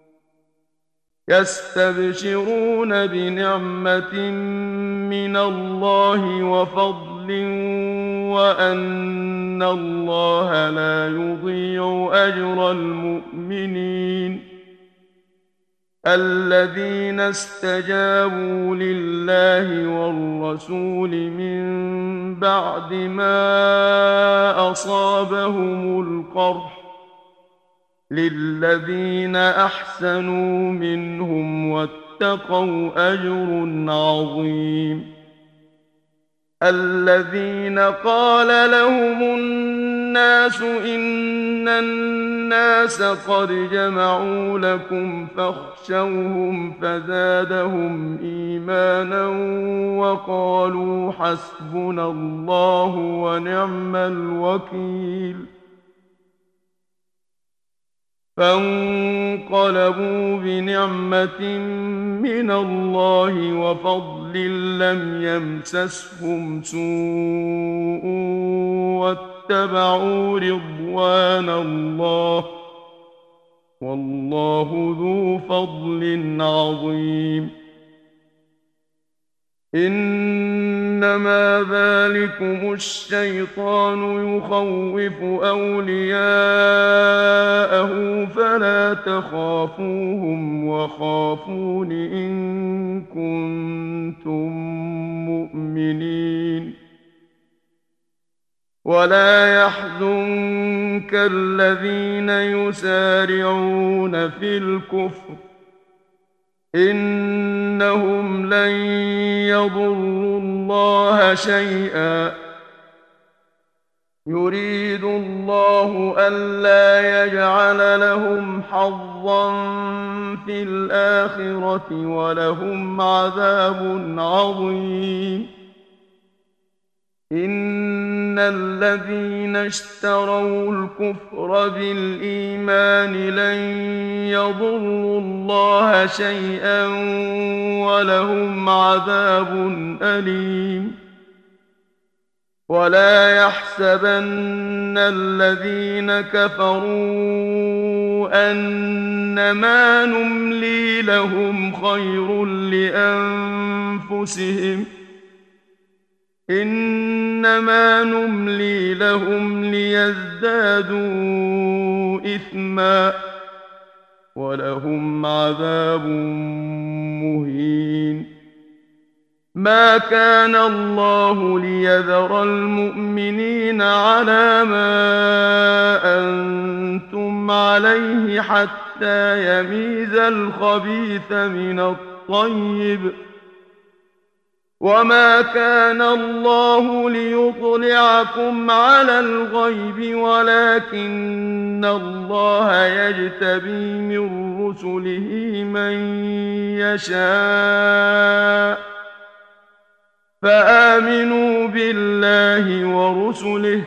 يستبشرون بنعمة من الله وفضل وأن الله لا يضيع أجر المؤمنين الذين استجابوا لله والرسول من بعد ما أصابهم القرح للذين أحسنوا منهم واتقوا أجر عظيم. الذين قال لهم الناس إن الناس قد جمعوا لكم فاخشوهم فزادهم إيمانا وقالوا حسبنا الله ونعم الوكيل. فانقلبوا بنعمة من الله وفضل لم يمسسهم سوء واتبعوا رضوان الله والله ذو فضل عظيم. إنما ذلكم الشيطان يخوف أولياءه فلا تخافوهم وخافون إن كنتم مؤمنين. ولا يحزنك الذين يسارعون في الكفر إنهم لن يضروا الله شيئا يريد الله ألا يجعل لهم حظا في الآخرة ولهم عذاب عظيم. إن الذين اشتروا الكفر بالإيمان لن يضروا الله شيئا ولهم عذاب أليم. ولا يحسبن الذين كفروا أنما نملي لهم خير لأنفسهم إنما نملي لهم ليزدادوا إثما ولهم عذاب مهين. ما كان الله ليذر المؤمنين على ما أنتم عليه حتى يميز الخبيث من الطيب وما كان الله ليطلعكم على الغيب ولكن الله يجتبي من رسله من يشاء فآمنوا بالله ورسله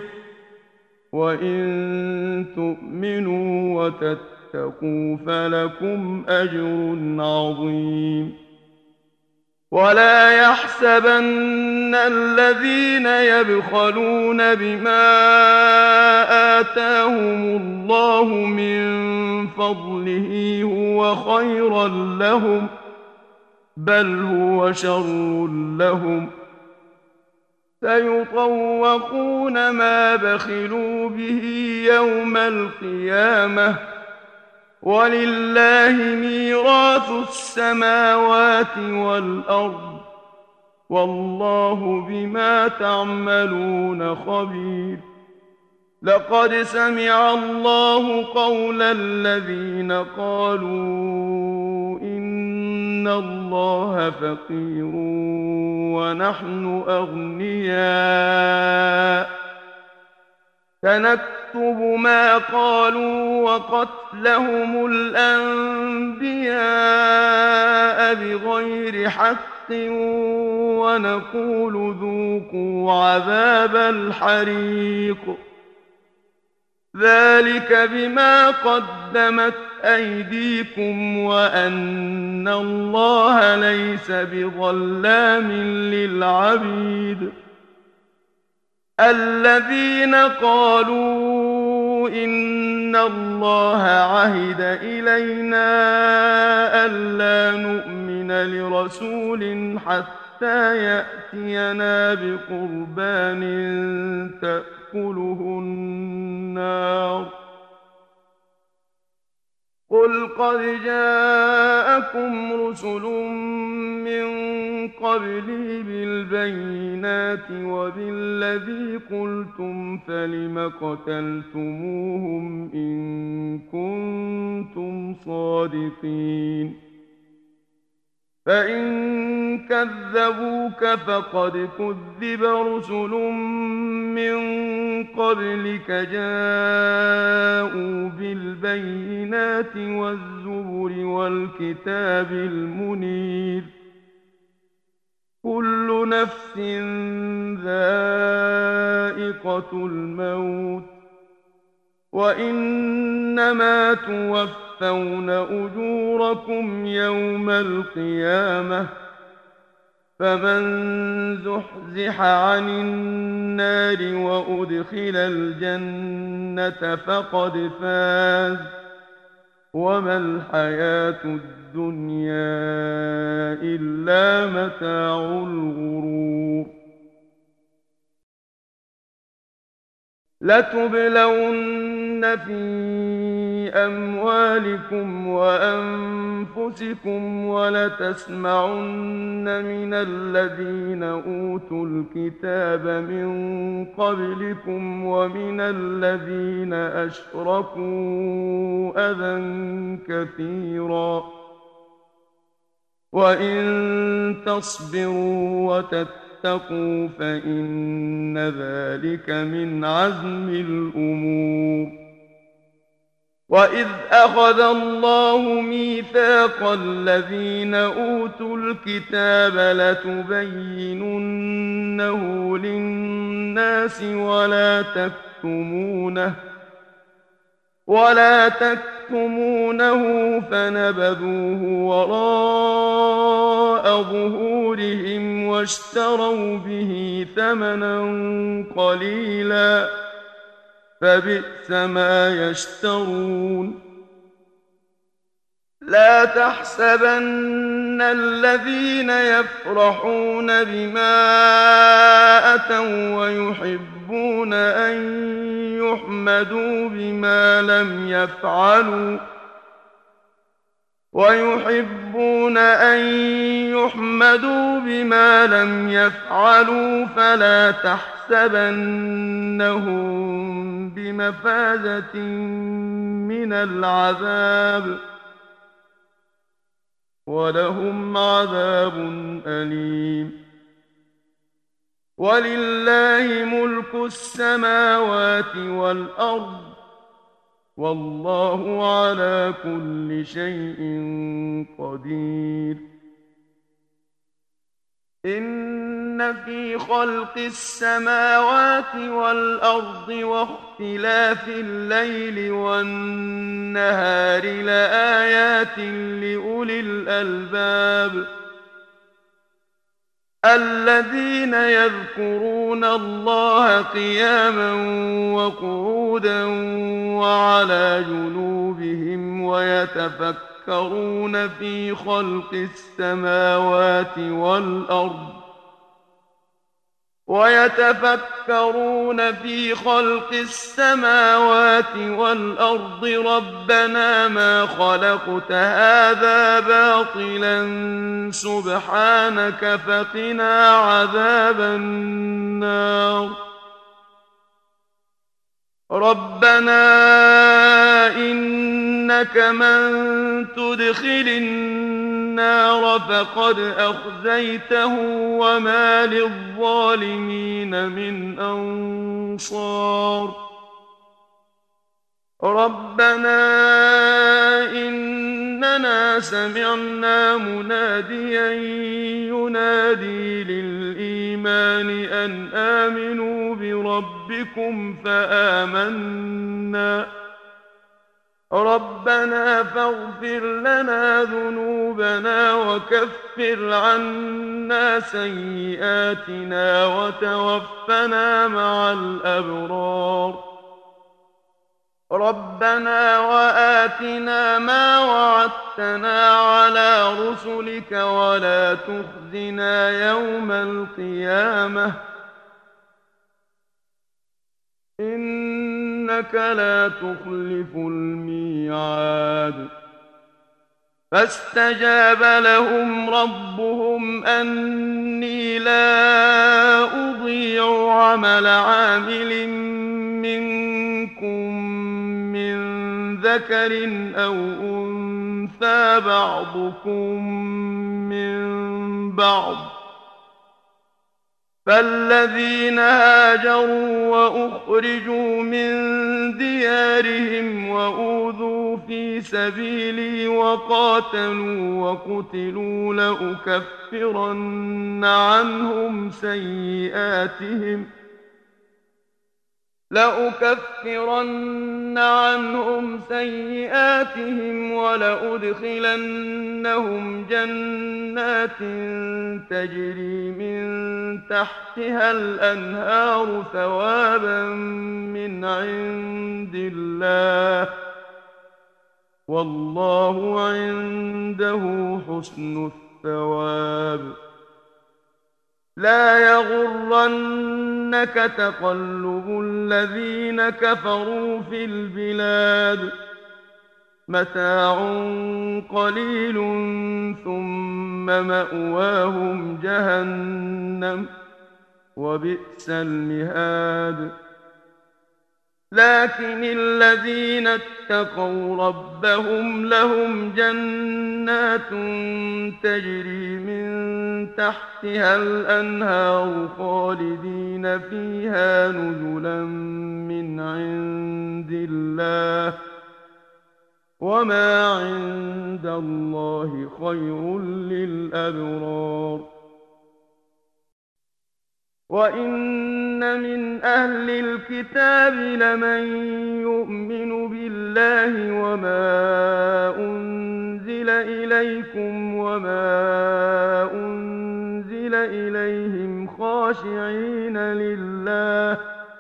وإن تؤمنوا وتتقوا فلكم أجر عظيم. ولا يحسبن الذين يبخلون بما آتاهم الله من فضله هو خيرا لهم بل هو شر لهم سيطوقون ما بخلوا به يوم القيامة ولله ميراث السماوات والأرض والله بما تعملون خبير. لقد سمع الله قول الذين قالوا إن الله فقير ونحن أغنياء سنكتب ما قالوا وقتلهم الأنبياء بغير حق ونقول ذوقوا عذاب الحريق ذلك بما قدمت أيديكم وأن الله ليس بظلام للعبيد. الذين قالوا إن الله عهد إلينا ألا نؤمن لرسول حتى يأتينا بقربان تأكله النار قل قد جاءكم رسل من قبلي بالبينات وبالذي قلتم فلم قتلتموهم إن كنتم صادقين فإن كذبوك فقد كذب رسل من قبلك جاءوا بالبينات والزبر والكتاب المنير كل نفس ذائقة الموت وإنما توفون أجوركم يوم القيامة فمن زحزح عن النار وأدخل الجنة فقد فاز وما الحياة الدنيا إلا متاع الغرور لتبلون في أموالكم وأنفسكم ولتسمعن من الذين أوتوا الكتاب من قبلكم ومن الذين أشركوا أذى كثيرا وإن تصبروا وتتقوا فإن ذلك من عزم الأمور وإذ أخذ الله ميثاق الذين أوتوا الكتاب لتبيننه للناس ولا تكتمونه ولا تكتمونه فنبذوه وراء ظهورهم واشتروا به ثمنا قليلا فبئس ما يشترون لا تحسبن الذين يفرحون بما أتوا ويحبون أن يحمدوا بما لم يفعلوا ويحبون أن يحمدوا بما لم يفعلوا فلا تحسبنهم بمفازة من العذاب ولهم عذاب أليم ولله ملك السماوات والأرض والله على كل شيء قدير إن في خلق السماوات والأرض واختلاف الليل والنهار لآيات لأولي الألباب الذين يذكرون الله قياما وقعودا وعلى جنوبهم ويتفكرون في خلق السماوات والأرض ويتفكرون في خلق السماوات والأرض ربنا ما خلقت هذا باطلا سبحانك فقنا عذاب النار ربنا إنك من تدخل النار فقد أخزيته وما للظالمين من أنصار ربنا إننا سمعنا مناديا ينادي للإيمان أن آمنوا بربكم فآمنا ربنا فاغفر لنا ذنوبنا وكفر عنا سيئاتنا وتوفنا مع الأبرار ربنا وآتنا ما وعدتنا على رسلك ولا تخزنا يوم القيامة إن إنك لا تخلف الميعاد فاستجاب لهم ربهم أني لا أضيع عمل عامل منكم من ذكر أو أنثى بعضكم من بعض فالذين هاجروا وأخرجوا من ديارهم وأوذوا في سبيلي وقاتلوا وقتلوا لأكفرن عنهم سيئاتهم لأكفرن عنهم سيئاتهم ولأدخلنهم جنات تجري من تحتها الأنهار ثوابا من عند الله والله عنده حسن الثواب لا يغرنك تقلب الذين كفروا في البلاد متاع قليل ثم مأواهم جهنم وبئس المهاد لكن الذين اتقوا ربهم لهم جنات تجري من تحتها الأنهار خالدين فيها نزلا من عند الله وما عند الله خير للأبرار وإن من أهل الكتاب لمن يؤمن بالله وما أنزل إليكم وما أنزل إليهم خاشعين لله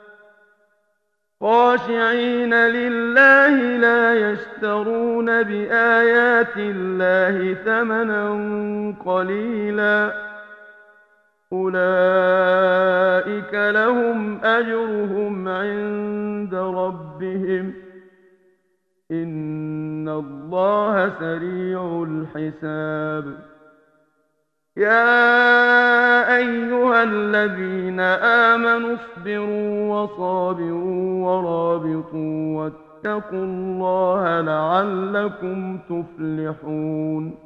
خاشعين لله لا يشترون بآيات الله ثمنا قليلا أولئك لهم أجرهم عند ربهم إن الله سريع الحساب يا أيها الذين آمنوا اصبروا وصابروا ورابطوا واتقوا الله لعلكم تفلحون